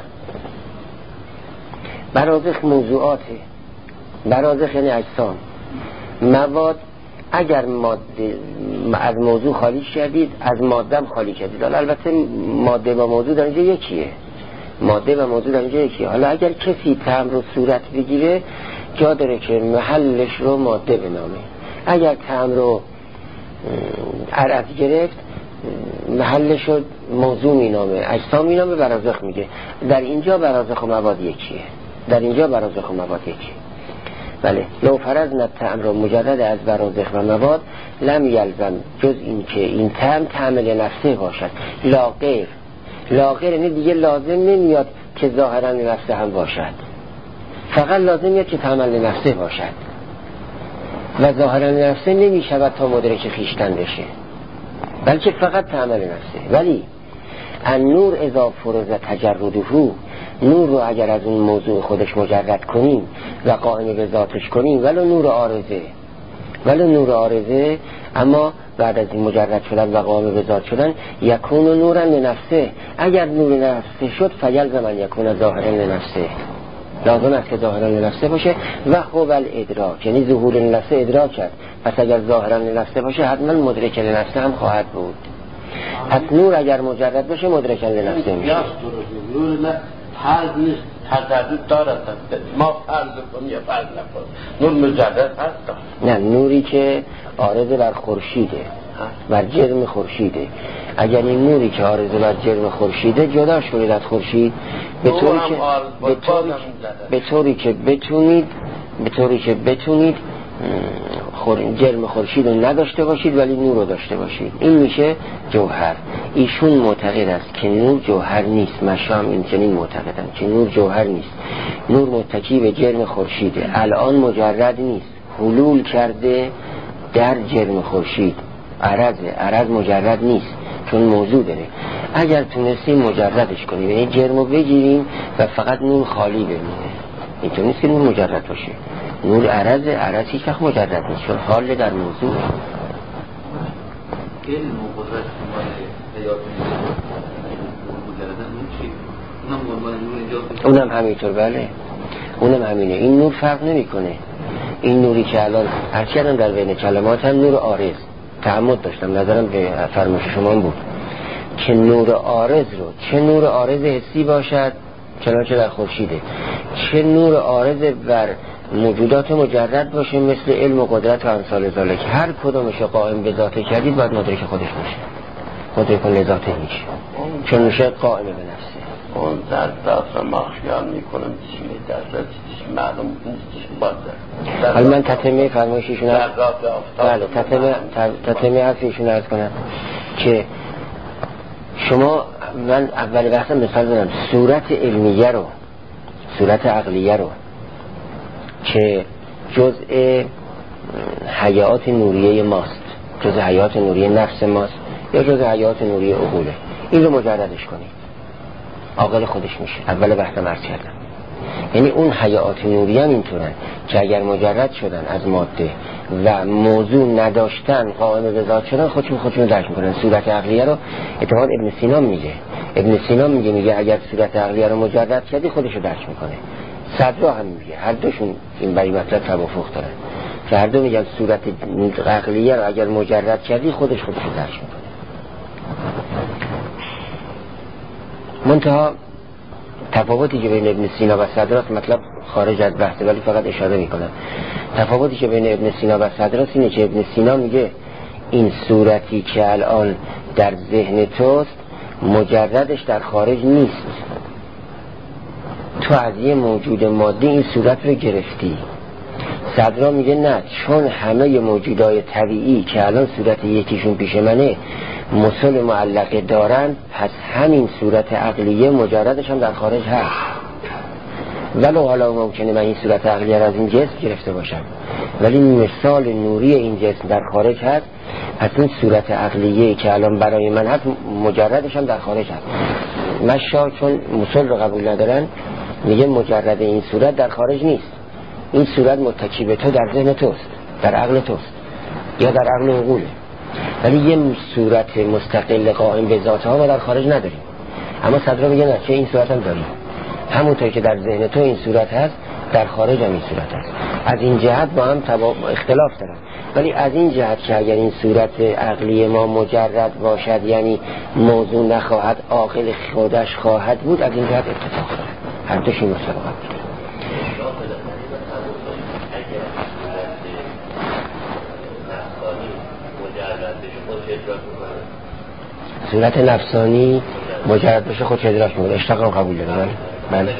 برازخ موضوعاته، برازخ یعنی اجسام. مواد اگر ماده از موضوع خالی کردید از ماده هم خالی کردید. البته ماده و موضوع در اینجا یکیه، ماده و موضوع در اینجا یکیه. حالا اگر کسی طعم رو صورت بگیره جا داره که محلش رو ماده بنامه، اگر طعم رو عرض گرفت محلش رو موضوع مینامه، اجسام مینامه، برازخ میگه. در اینجا برازخ و مواد یکیه، در اینجا برازخ و مواد یکیه. بله، لو فرضنا الطعم رو مجرد از برازخ و مواد لم یلزم، جز این که این طعم لنفسه باشد، لا غیر. لا غیر یعنی دیگه لازم نمیاد که ظاهرا لنفسه هم باشد، فقط لازم میاد که طعم لنفسه باشد و ظاهرا لنفسه نمیشود تا مدرک خیشتن بشه، بلکه فقط طعم لنفسه. ولی النور اذا فرض تجرده، نور رو اگر از اون موضوع خودش مجرد کنیم و قائم به ذاتش کنیم، ولو نور عارضه، اما بعد از این مجرد شدن و قائم به ذات شدن یکون نورا لنفسه، اگر نور نفسه شد فیلزم ان یکون ظاهرا لنفسه، لازم است که ظاهرا لنفسه باشه. و هو الادراک، یعنی ظهور لنفسه ادراک کرد، پس اگر ظاهرا لنفسه باشه حتما مدرک لنفسه هم خواهد بود. پس نور اگر مجرد باشه مدرک لنفسه میشه. نور نه فرض نیست، تردد دارد، ما فرض کنیم یا فرض نکنیم، نور مجرد هست. نه، نوری که عارض بر خورشیده، بر جرم خورشیده، اگر این نوری که عارض بر جرم خورشیده جدا شده از خورشید به طوری که بتونید جرم خورشید رو نداشته باشید ولی نور رو داشته باشید، این میشه جوهر. ایشون معتقد است که نور جوهر نیست، مشام این چنین معتقدن که نور جوهر نیست، نور متکی به جرم خورشیده، الان مجرد نیست، حلول کرده در جرم خورشید، عرض مجرد نیست چون موضوع داره. اگر تونستیم مجردش کنیم، یعنی جرم رو بگیریم و فقط نور خالی بمونه، اینطور نیست که نور مجرد باشه. نور عرض هیچ وقت مجرد نیست چون حال در موضوع. علم و قدرت حیات اونم همینطور. بله اونم همینه. این نور فرق نمیکنه. این نوری که الان هرچیدم در بین کلمات هم نور عارض، تعمد داشتم نظرم به فرمایش شما بود که نور عارض رو، چه نور عارض حسی باشد چنانچه در خورشیده، چه نور عارض بر موجودات مجرد باشه مثل علم و قدرت و امثال ذالک، هر کدومش قائم به ذاته کردید باید مدرک خودش باشه، مدرک لذاته میشه چون میشه قائم به نفسه. اون در دست ما خیال میکنم چیزی در چیزی معلوم نیستش باید حالا من تتمه فرمایشیشون هست، بله تتمه هست ایشون عرض کنم که شما، من اول بحثم مثال دارم صورت علمیه رو، صورت عقلیه رو که جزء حیات نوریه ماست، جز حیات نوری نفس ماست یا جز حیات نوری عقوله. این رو مجردش کنید، عاقل خودش میشه. اول بحثم عرض کردم، یعنی اون حیات نوری هم اینطورن که اگر مجرد شدن از ماده و موضوع نداشتن قائم به ذات شدن، خودشون درک میکنن. صورت عقلیه رو اتحاد ابن سینا میگه اگر صورت عقلیه رو مجرد کردی خودش رو درک میکنه. صدرا هم میگه، هر دوشون این بری مطلب توافق دارن که هر دو میگن صورت عقلیه رو اگر مجرد کردی خودش رو درک میکنه. منتها تفاوتی که بین ابن سینا و صدراست، مطلب خارج از بحثه ولی فقط اشاره میکنم. تفاوتی که بین ابن سینا و صدراست اینه که ابن سینا میگه این صورتی که الان در ذهن توست مجردش در خارج نیست، تو از یه موجود مادی این صورت رو گرفتی. صدرا میگه نه، چون همه موجودای طبیعی که الان صورت یکیشون پیش منه مثل معلقه دارن، پس همین صورت عقلیه مجردش هم در خارج هست. ولو حالا ممکنه من این صورت عقلیه از این جسم گرفته باشم ولی مثال نوری این جسم در خارج هست، پس این صورت عقلیه که الان برای من هست مجردش هم در خارج هست. مشا چون مثل رو قبول ندارن میگه مجرد این صورت در خارج نیست، این صورت متکی به تو در ذهن توست، در عقل توست یا در عقل عقوله، ولی یه صورت مستقل قائم به ذات ها ما در خارج نداریم. اما صدرا میگه نه، چه این صورت هم داریم، همونطور که در ذهن تو این صورت هست در خارج هم این صورت هست. از این جهت با هم اختلاف دارن، ولی از این جهت که اگر این صورت عقلی ما مجرد باشد یعنی موضوع نخواهد عاقل خودش خواهد بود، از این جهت اتفاق دارن. هر دوش این مسئله بود. صورت نفسانی مجرد بشه خودش ادراک میکنه، اشتغال قبول داره. بله.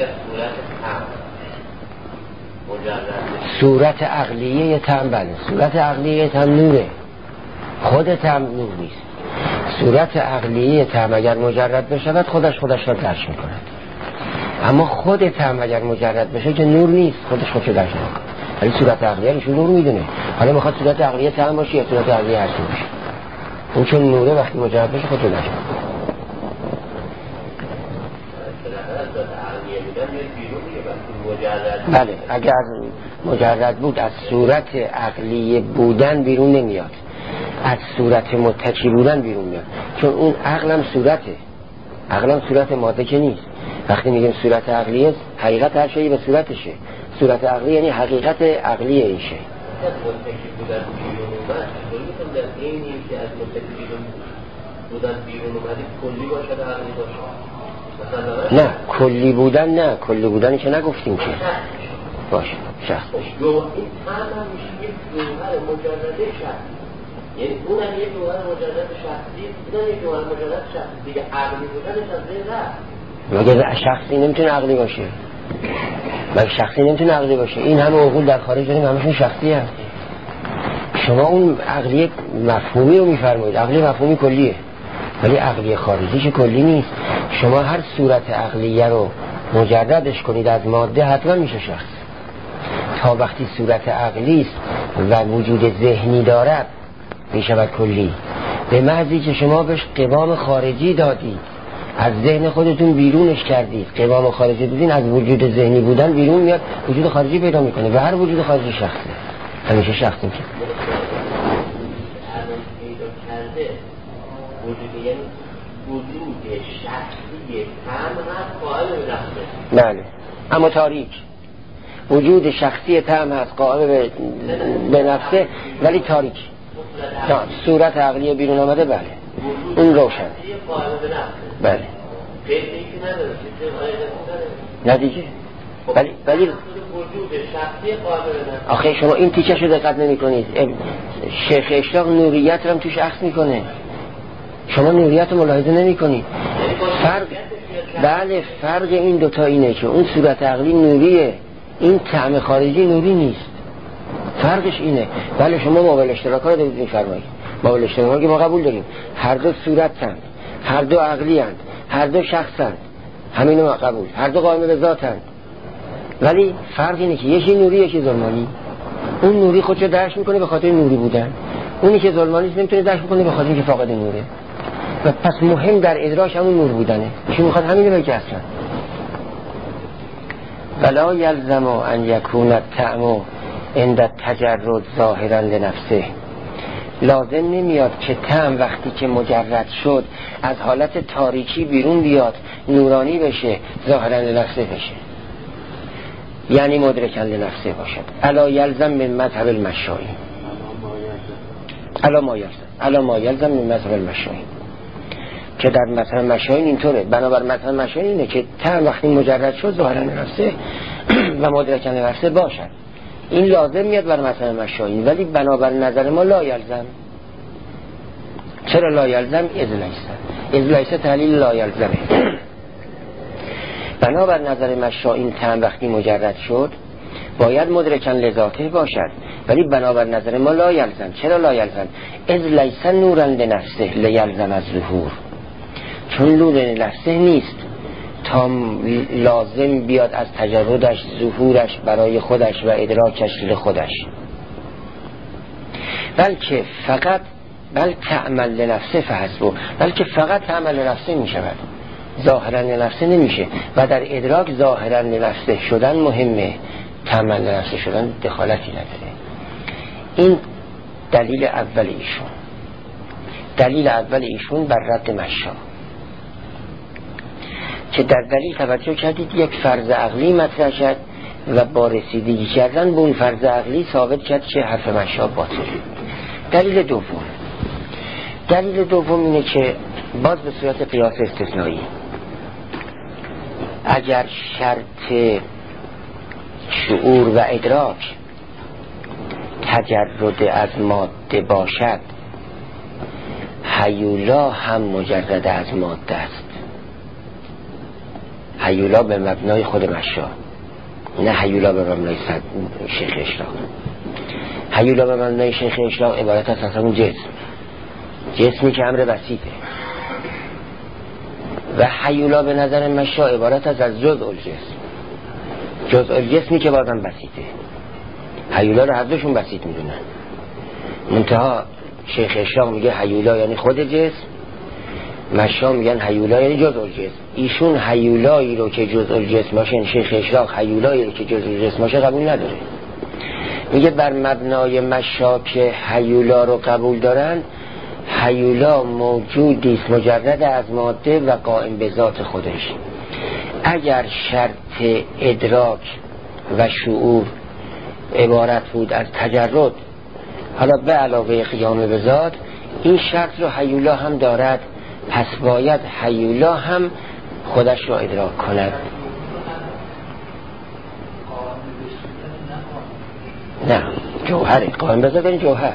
صورت عقلیه تام، بله صورت عقلیه تام نوره، خود تام نور نیست. صورت عقلیه تام اگر مجرد بشه خودش را درک میکنه، اما خود تام اگر مجرد بشه که نور نیست، خودش درک نمیکنه. ولی صورت عقلیه رو نور میدونه. حالا میخواد صورت عقلیه تام باشه یا صورت عقلیه هستی باشه، اون چون نوره وقتی مجرد بشه خودش درک میکنه. بله اگر مجرد بود از صورت عقلی بودن بیرون نمیاد، از صورت متکی بودن بیرون میاد، چون اون عقلم صورته، عقلم صورت ماده که نیست. وقتی میگیم صورت عقلیه، حقیقت هر شیء به صورتشه. صورت عقلی یعنی حقیقت عقلی این شیء. نه کلی بودن، نه کلی بودنی که نگفتیم که باشه شخص باشه. این هم میشه یک جوهر مجرده شخصی، یعنی اون هم یک جوهر مجرد شخصی، این هم یک جوهر مجرد شخصی دیگه. عقلی بودنش از بین رفت. مگه شخصی نمیتونه عقلی باشه؟ مگه شخصی نمیتونه عقلی باشه؟ این همه عقول در خارج داریم همشون شخصی هست. شما اون عقلی مفهومی رو میفرمایید، عقلی مفهومی کلیه، ولی عقلی خارجی که کلی نیست. شما هر صورت عقلیه رو مجردش کنید از ماده حتما میشه شخص. تا وقتی صورت عقلی است و وجود ذهنی دارد میشود کلی. به محضی که شما بهش قوام خارجی دادید، از ذهن خودتون بیرونش کردید، قوام خارجی دادین، از وجود ذهنی بودن بیرون میاد، وجود خارجی پیدا میکنه و هر وجود خارجی شخصه، همیشه شخص میشه. وجود شخصی تام هست قائم به نفسه. بله اما تاریک. وجود شخصی تام هست قائم به نفسه ولی تاریک. صورت عقلی بیرون آمده، بله اون روشن. بله نه دیگه. ولی وجود شخصی قائم به نفسه. آخه شما این تیکش رو دقت نمی کنید. شیخ اشراق نوریت رو هم توش عکس میکنه، شما نوریت رو ملاحظه نمی کنید. بله فرق این دوتا اینه که اون صورت عقلی نوریه، این طعم خارجی نوری نیست. فرقش اینه. بله شما مابل اشتراک ها رو دارید میفرمایید، مابل اشتراک که ما قبول داریم، هر دو صورتن، هر دو عقلی هن، هر دو شخصن، همینو ما قبول، هر دو قائم به ذاتن. ولی فرق اینه که یکی نوری یکی ظلمانی. اون نوری خودشو درک میکنه به خاطر نوری بودن، اونی که ظلمانی نمیتونه درک بکنه به خاطر اینکه فاقد نوره. و پس مهم در ادراک همون نور بودنه. چی میخواد همینه بگه اصلا. ولا یلزم ان یکون الطعم عند التجرد ظاهرا لنفسه. لازم نمیاد که طعم وقتی که مجرد شد از حالت تاریکی بیرون بیاد نورانی بشه، ظاهرا لنفسه بشه، یعنی مدرکا لنفسه باشد. الا یلزم من مذهب المشایی، الا ما یلزم من مذهب المشایی، که در مذهب مشایی اینطوره. بنابر مذهب مشایی اینه که طعم وقتی مجرد شد ظاهرا لنفسه و مدرکا لنفسه باشد. این لازم میاد بر مذهب مشایی، ولی بنابر نظر ما لا یلزم. چرا لا یلزم؟ اذ لیس تحلیل لا یلزمه. بنابر نظر مشایی طعم وقتی مجرد شد باید مدرکن لذاته باشد، ولی بنابر نظر ما لا یلزم. چرا لا یلزم؟ اذ لیس نورا لنفسه لیلزم از ظهور، چون نور لنفسه نیست تا لازم بیاد از تجردش ظهورش برای خودش و ادراکش لخودش، بلکه فقط تعمل لنفسه فحسبه، بلکه فقط تعمل لنفسه می شود، ظاهرا لنفسه نمیشه. و در ادراک ظاهرا لنفسه شدن مهمه، تعمل لنفسه شدن دخالتی نداره. این دلیل اول ایشون. دلیل اول ایشون بر رد مشا، که در دلیل توجه کردید یک فرض عقلی مطرح شد و با رسیدگی کردن به اون فرض عقلی ثابت کرد که حرف مشا باطله. دلیل دوم اینه که باز به صورت قیاس استثنایی، اگر شرط شعور و ادراک تجرد از ماده باشد، هیولا هم مجرد از ماده است. هیولا به مبنای خود مشا، نه هیولا به مبنای شیخ اشراق. هیولا به مبنای شیخ اشراق عبارت است از همون جسمی که امر بسیطه، و هیولا به نظر مشا عبارت است از جزء الجسمی که بازم بسیطه. هیولا رو هر دوشون بسیط میدونن، منتها شیخ اشراق میگه هیولا یعنی خود جسم، مشا میگن هیولا یعنی جزء الجسم. ایشون هیولایی رو که جزء الجسم باشه، شیخ اشراق هیولایی رو که جزء الجسم باشه قبول نداره. میگه بر مبنای مشا که هیولا رو قبول دارن، هیولا موجودی است مجرد از ماده و قائم به ذات خودش. اگر شرط ادراک و شعور عبارت بود از تجرد، حالا به علاوه قیام به ذات، این شرط رو هیولا هم دارد، پس باید هیولا هم خودش رو ادراک کند. نه، جوهره. قائم به ذات این جوهر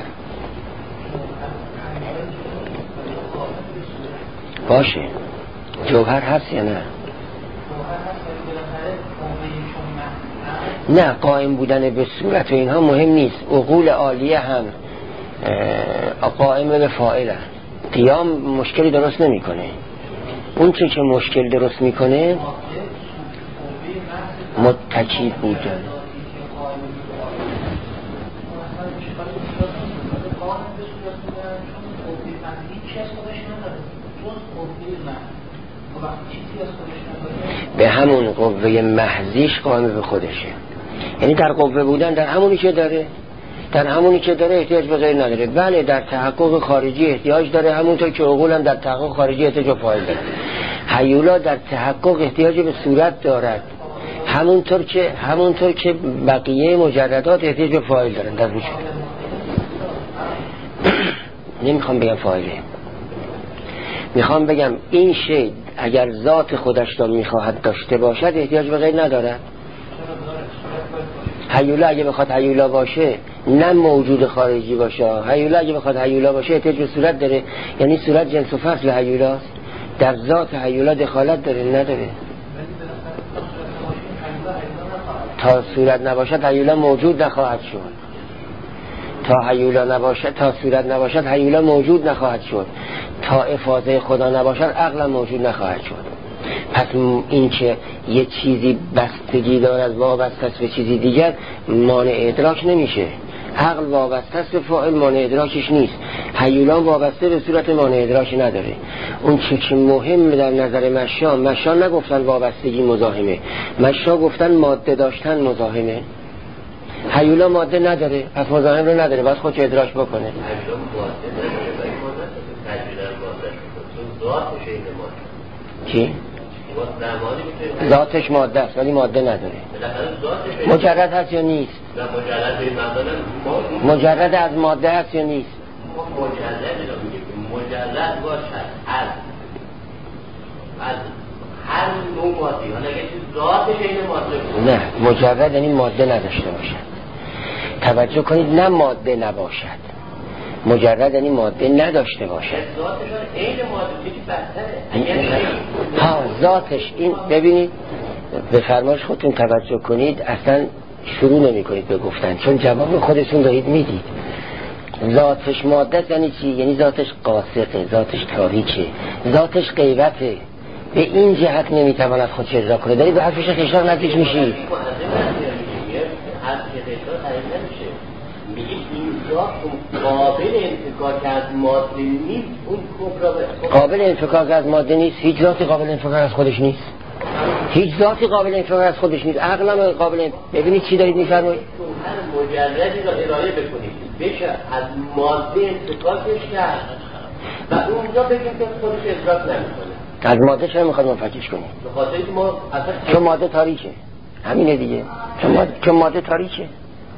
باشه. جوهر هست یا نه؟ نه، قائم بودن به صورت و اینها مهم نیست. عقول عالیه هم قائم به فاعله. قیام مشکلی درست نمیکنه. اون چه که مشکل درست میکنه متکی بودن. به همون قوه محضیش قائم به خودشه، یعنی در قوه بودن در همونی که داره، احتیاج به غیر نداره. بله در تحقق خارجی احتیاج داره، همونطور که عقول هم در تحقق خارجی احتیاج به فاعل داره. هیولا در تحقق احتیاج به صورت دارد، همونطور که بقیه مجردات احتیاج به فاعل دارن در وجود. نمیخوام بگم فاعله، میخوام بگم این شی اگر ذات خودش را میخواهد داشته باشد احتیاج به غیر ندارد. هیولا اگه بخواد هیولا باشه، نه موجود خارجی باشه، هیولا اگه بخواد هیولا باشه احتیاج به صورت داره، یعنی صورت جنس و فصل هیولاست. در ذات هیولا دخالت داره نداره؟ تا صورت نباشد هیولا موجود نخواهد شد. تا صورت نباشد هیولا موجود نخواهد شد. تا افاضه خدا نباشد عقل موجود نخواهد شد. پس این که یه چیزی بستگی دارد وابسته است به چیزی دیگر مانع ادراک نمیشه. عقل وابسته است به فاعل، مانع ادراکش نیست. هیولان وابسته به صورت مانع ادراک نداره. اون چه مهم در نظر مشا نگفتن وابستگی مزاحمه، مشا گفتن ماده داشتن مزاحمه. هیولا ماده نداره، پس مزاحم رو نداره، باید خودش ادراک بکنه. چی؟ ذاتش ماده است ولی ماده نداره. مجرد هست یا نیست؟ مجرد از ماده هست یا نیست؟ مجرد باشد از هر نوع مادی، حالا اگه ذاتش این ماده نه، مجرد یعنی ماده نداشته باشد. توجه کنید، نه ماده نباشد، مجرد یعنی ماده نداشته باشد. ذاتش عین ماده یکی بهتره. ها ذاتش این، ببینید به فرمایش خودتون توجه کنید، اصلا شروع نمی کنید به گفتن، چون جواب خودتون دارید میدید. ذاتش ماده یعنی چی؟ یعنی ذاتش قاصقه، ذاتش تاریکه، ذاتش غیبته. به این جهت نمیتواند خودش ادراک کنه. دارید به حرفش خشلاق نزدیک میشید. قابل انفکاک از ماده نیست. اون قابل انفکاک از ماده نیست. هیچ ذاتی قابل انفکاک از خودش نیست. هیچ ذاتی قابل انفکاک از خودش نیست. عقلم قابل ببینید چی دارید میفرمایید؟ هر مجردی را ارائه بکنید بشه از ماده انفکاکش کرد و اونجا بگیم که خودش ادراک نمیکنه. از ماده چرا میخواد منفکش کنید؟ به خاطر اینکه ما چون ماده تاریکه. همینه دیگه. چون ماده تاریکه.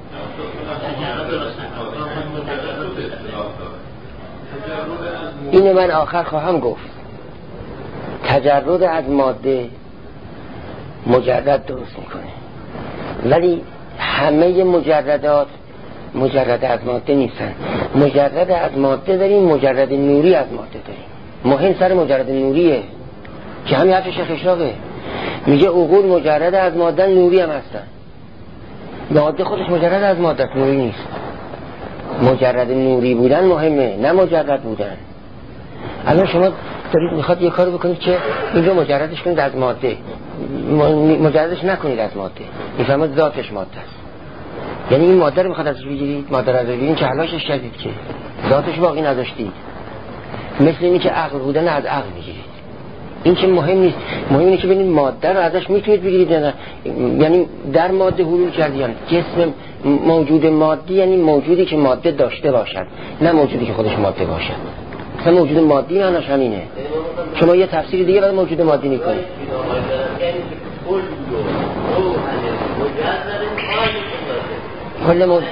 اینه من آخر خواهم گفت. تجرد از ماده مجرد درست میکنه، ولی همه مجردات مجرد از ماده نیستن. مجرد از ماده داریم، مجرد نوری از ماده داریم. مهم سر مجرد نوریه که همین حرف شیخ اشراقه. میگه عقول مجرد از ماده، نوری هم هستن. ماده خودش مجرد از ماده، نوری نیست. مجرد نوری بودن مهمه، نه مجرد بودن. الان شما دارید میخواد یه کار بکنید که این رو مجردش کنید از ماده، مجردش نکنید از ماده، میفهمید ذاتش ماده است. یعنی این ماده رو میخواد ازش بگیرید، ماده رو بگیرید که حلاشش کردید که ذاتش باقی نداشتید. مثل اینی که عقل بودن از عقل بگیرید. این که مهم نیست، مهم اینه که ببینید ماده رو ازش میتونید بگیرید یا نه. یعنی در ماده حلول کردید. جسم موجود مادی یعنی موجودی که ماده داشته باشد، نه موجودی که خودش ماده باشد. مثلا موجود مادی معناش همینه. شما یه تفسیر دیگه برای موجود مادی میکنید. کل موجود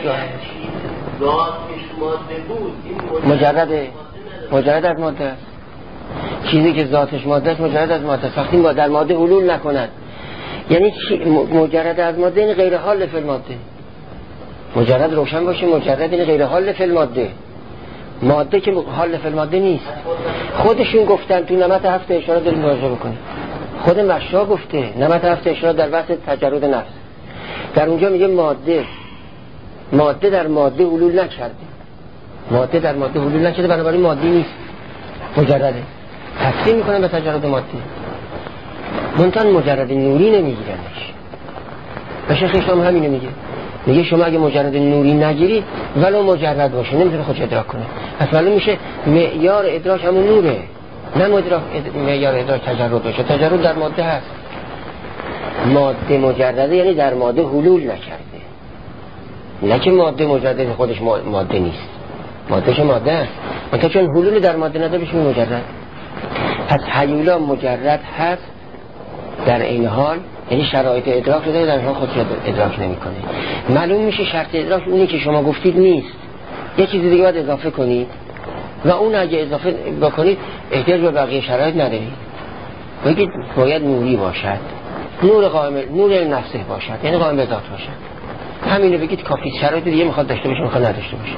مجرد از ماده است. چیزی که ذاتش ماده است مجرد از ماده است. وقتی در ماده حلول نکند، یعنی مجرد از ماده این غیر حال فی الماده. مجرد روشن باشه، مجرد این غیر حال فی الماده. ماده که حال فی الماده نیست. خودشون گفتن تو نمط 7 اشاره داریم مراجعه بکنیم. خود مشا گفته نمط 7 اشاره در بحث تجرد نفس، در اونجا میگه ماده در ماده حلول نکرده. ماده در ماده حلول نکرده، بنابراین مادی نیست، مجرده. تفسیر میکنن به تجرد مادی. منتها مجرد نوری نمیگیرنش. و شیخ اسلام همینه میگه شما اگه مجرد نوری نگیرید ولو مجرد باشه نمیتونه خودش ادراک کنه. پس معلوم میشه معیار ادراک همون نوره، نه معیار ادراک تجرد باشه. تجرد در ماده هست. ماده مجرده یعنی در ماده حلول نکرده، نه که ماده مجرده خودش ماده نیست. مادهش ماده است، منتها چون حلول در ماده نداره بشه مجرد. پس هیولا مجرد هست در این حال، یعنی شرایط ادراک رو داره، در این حال خودش ادراک نمی کنه. معلوم میشه شرط ادراک اونی که شما گفتید نیست، یه چیزی دیگه باید اضافه کنید و اون اگه اضافه بکنید احتیاج به بقیه شرایط ندارید. بگید باید نوری باشد، نور نفسه باشد، یعنی قائم به ذات باشد. همینو بگید کافی. شرایط دیگه میخواد داشته باشه میخواد نداشته باشه.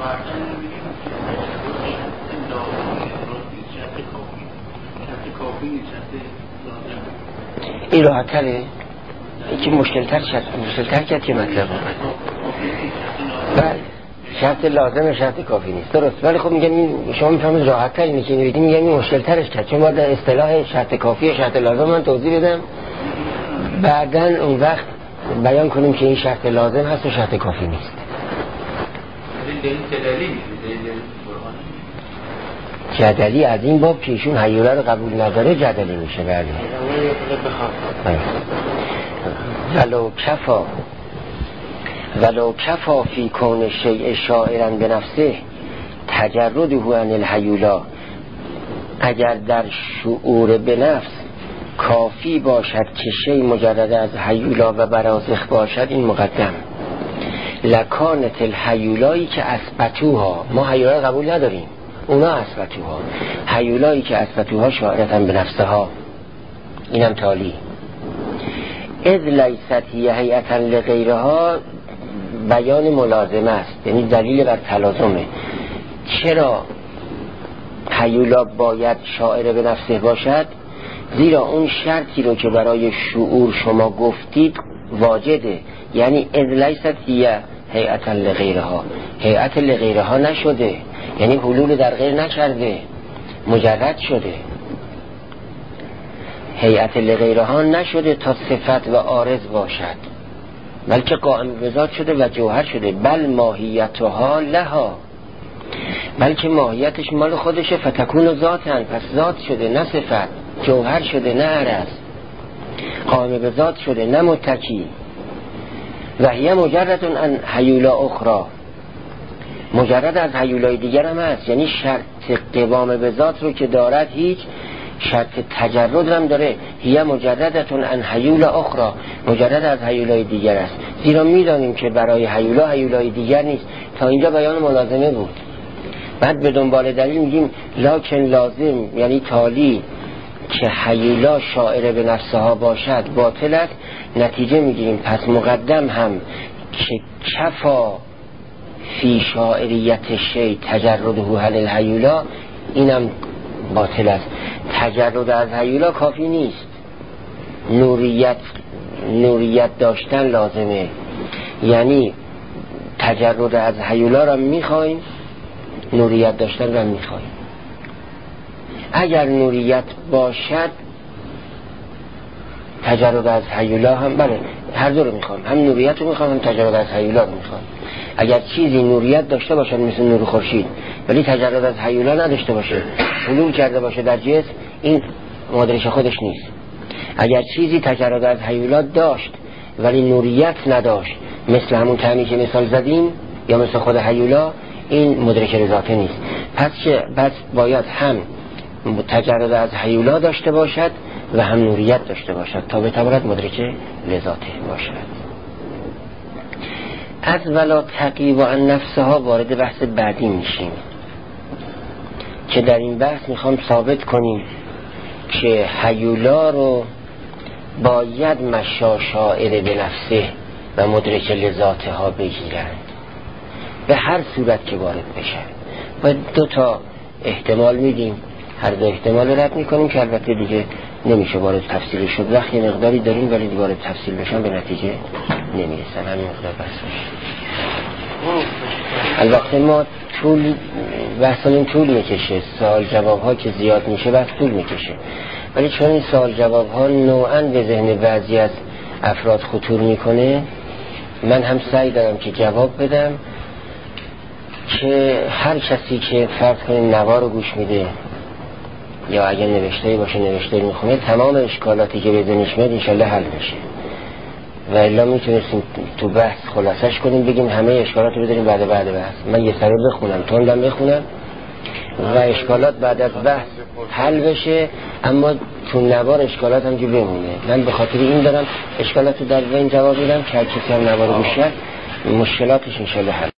این راحت تره، یکی مشکلتر کرد که مطلب بله شرط لازم شرط کافی نیست، درست. ولی خب میگم این شما میفهمید راحت تر اینه که میگم این مشکلترش کرد، چون باید اصطلاح شرط کافی و شرط لازم من توضیح بدم، بعدن اون وقت بیان کنیم که این شرط لازم هست و شرط کافی نیست. دلیل جدلی میشه، دلیل برهانی. جدلی از این باب که ایشون هیولا رو قبول نداره جدلی میشه. بله ولو کفا فی کون شیء شاعرا به نفسه تجرده عن الهیولا، اگر در شعور به نفس کافی باشد که شیء مجرد از هیولا و برازخ باشد، این مقدم. لکانت الهیولایی که اثبتوها، ما هیولا قبول نداریم، اونا اثبتوها، هیولایی که اثبتوها شاعرتن به نفسها، اینم تالی. اذ لیست هی هیئتا لغیرها بیان ملازمه است، یعنی دلیل بر تلازمه. چرا هیولا باید شاعر به نفسه باشد؟ زیرا اون شرطی رو که برای شعور شما گفتید واجده، یعنی اذ لیست هی هیئتا لغیرها، هیئت لغیرها نشده، یعنی حلول در غیر نکرده، مجرد شده. هیئت لغیرها نشده تا صفت و عارض باشد، بلکه قائم به ذات شده و جوهر شده. بل ماهیتها لها، بلکه ماهیتش مال خودشه. فتکون ذاتن، پس ذات شده نه صفت، جوهر شده نه عرض، قائم به ذات شده نه متکی. و هی مجرد عن هیولا اخرى، مجرد از هیولای دیگر هم هست، یعنی شرط قوام به ذات رو که دارد هیچ شرط تجرد هم داره. هی مجردتون عن هیولا اخرى، مجرد از هیولای دیگر است، زیرا میدانیم که برای هیولا هیولای دیگر نیست. تا اینجا بیان ملازمه بود، بعد به دنبال دلیل میگیم لکن لازم، یعنی تالی که هیولا شاعر به نفسها باشد باطل است. نتیجه میگیریم پس مقدم هم که کفا فی شاعریت شی تجرده عن الهیولا، اینم باطل است. تجرد از هیولا کافی نیست، نوریت داشتن لازمه، یعنی تجرد از هیولا را میخوایم، نوریت داشتن را میخوایم. اگر نوریت باشد تجرد از هیولا هم، بله هر دو رو میخوایم، هم نوریت رو میخوایم هم تجرد از هیولا رو میخوایم. اگر چیزی نوریت داشته باشد مثل نور خورشید ولی تجرد از هیولا نداشته باشه، حلول کرده باشه در جسم، این مدرش خودش نیست. اگر چیزی تجرد از هیولا داشت ولی نوریت نداشت، مثل همون تعمی که مثال زدیم یا مثل خود هیولا، این مدرک لذاته نیست. پس باید هم تجرد از هیولا داشته باشد و هم نوریت داشته باشد تا بتواند مدرک لذاته باشد. از ولا تقیب عن نفسها وارد بحث بعدی میشیم که در این بحث میخوام ثابت کنیم که هیولا رو باید مشا شاعر به نفسه و مدرک لذاته ها بگیرند به هر صورت که وارد بشن. باید دو تا احتمال میدیم، هر دو احتمال رو رد میکنیم که البته دیگه نمیشه وارد تفصیل شد. وقت یه مقداری داریم ولی وارد تفصیل بشن به نتیجه نمیرسن، همین مقدار بحثش. البته ما بحثمون طول میکشه، سوال جواب ها که زیاد میشه بحث طول میکشه، ولی چون این سوال جواب ها نوعاً به ذهن بعضی از افراد خطور میکنه، من هم سعی دارم که جواب بدم که هر کسی که فرض کنیم نوار رو گوش میده یا اگر نوشته باشه نوشته میخونه، تمام اشکالاتی که به ذهنش میاد انشالله حل میشه. و الا میتونستیم تو بحث خلاصش کنیم، بگیم همه اشکالات رو بداریم بعد بحث. من یه سر بخونم، تندم بخونم و اشکالات بعد از بحث حل بشه، اما تو نوار اشکالات هم که بمونه. من به خاطر این دارم اشکالات رو در ذهن جواب میدم که هر کسی هم نوار رو گوش کرد مشکلاتش انشالله حل.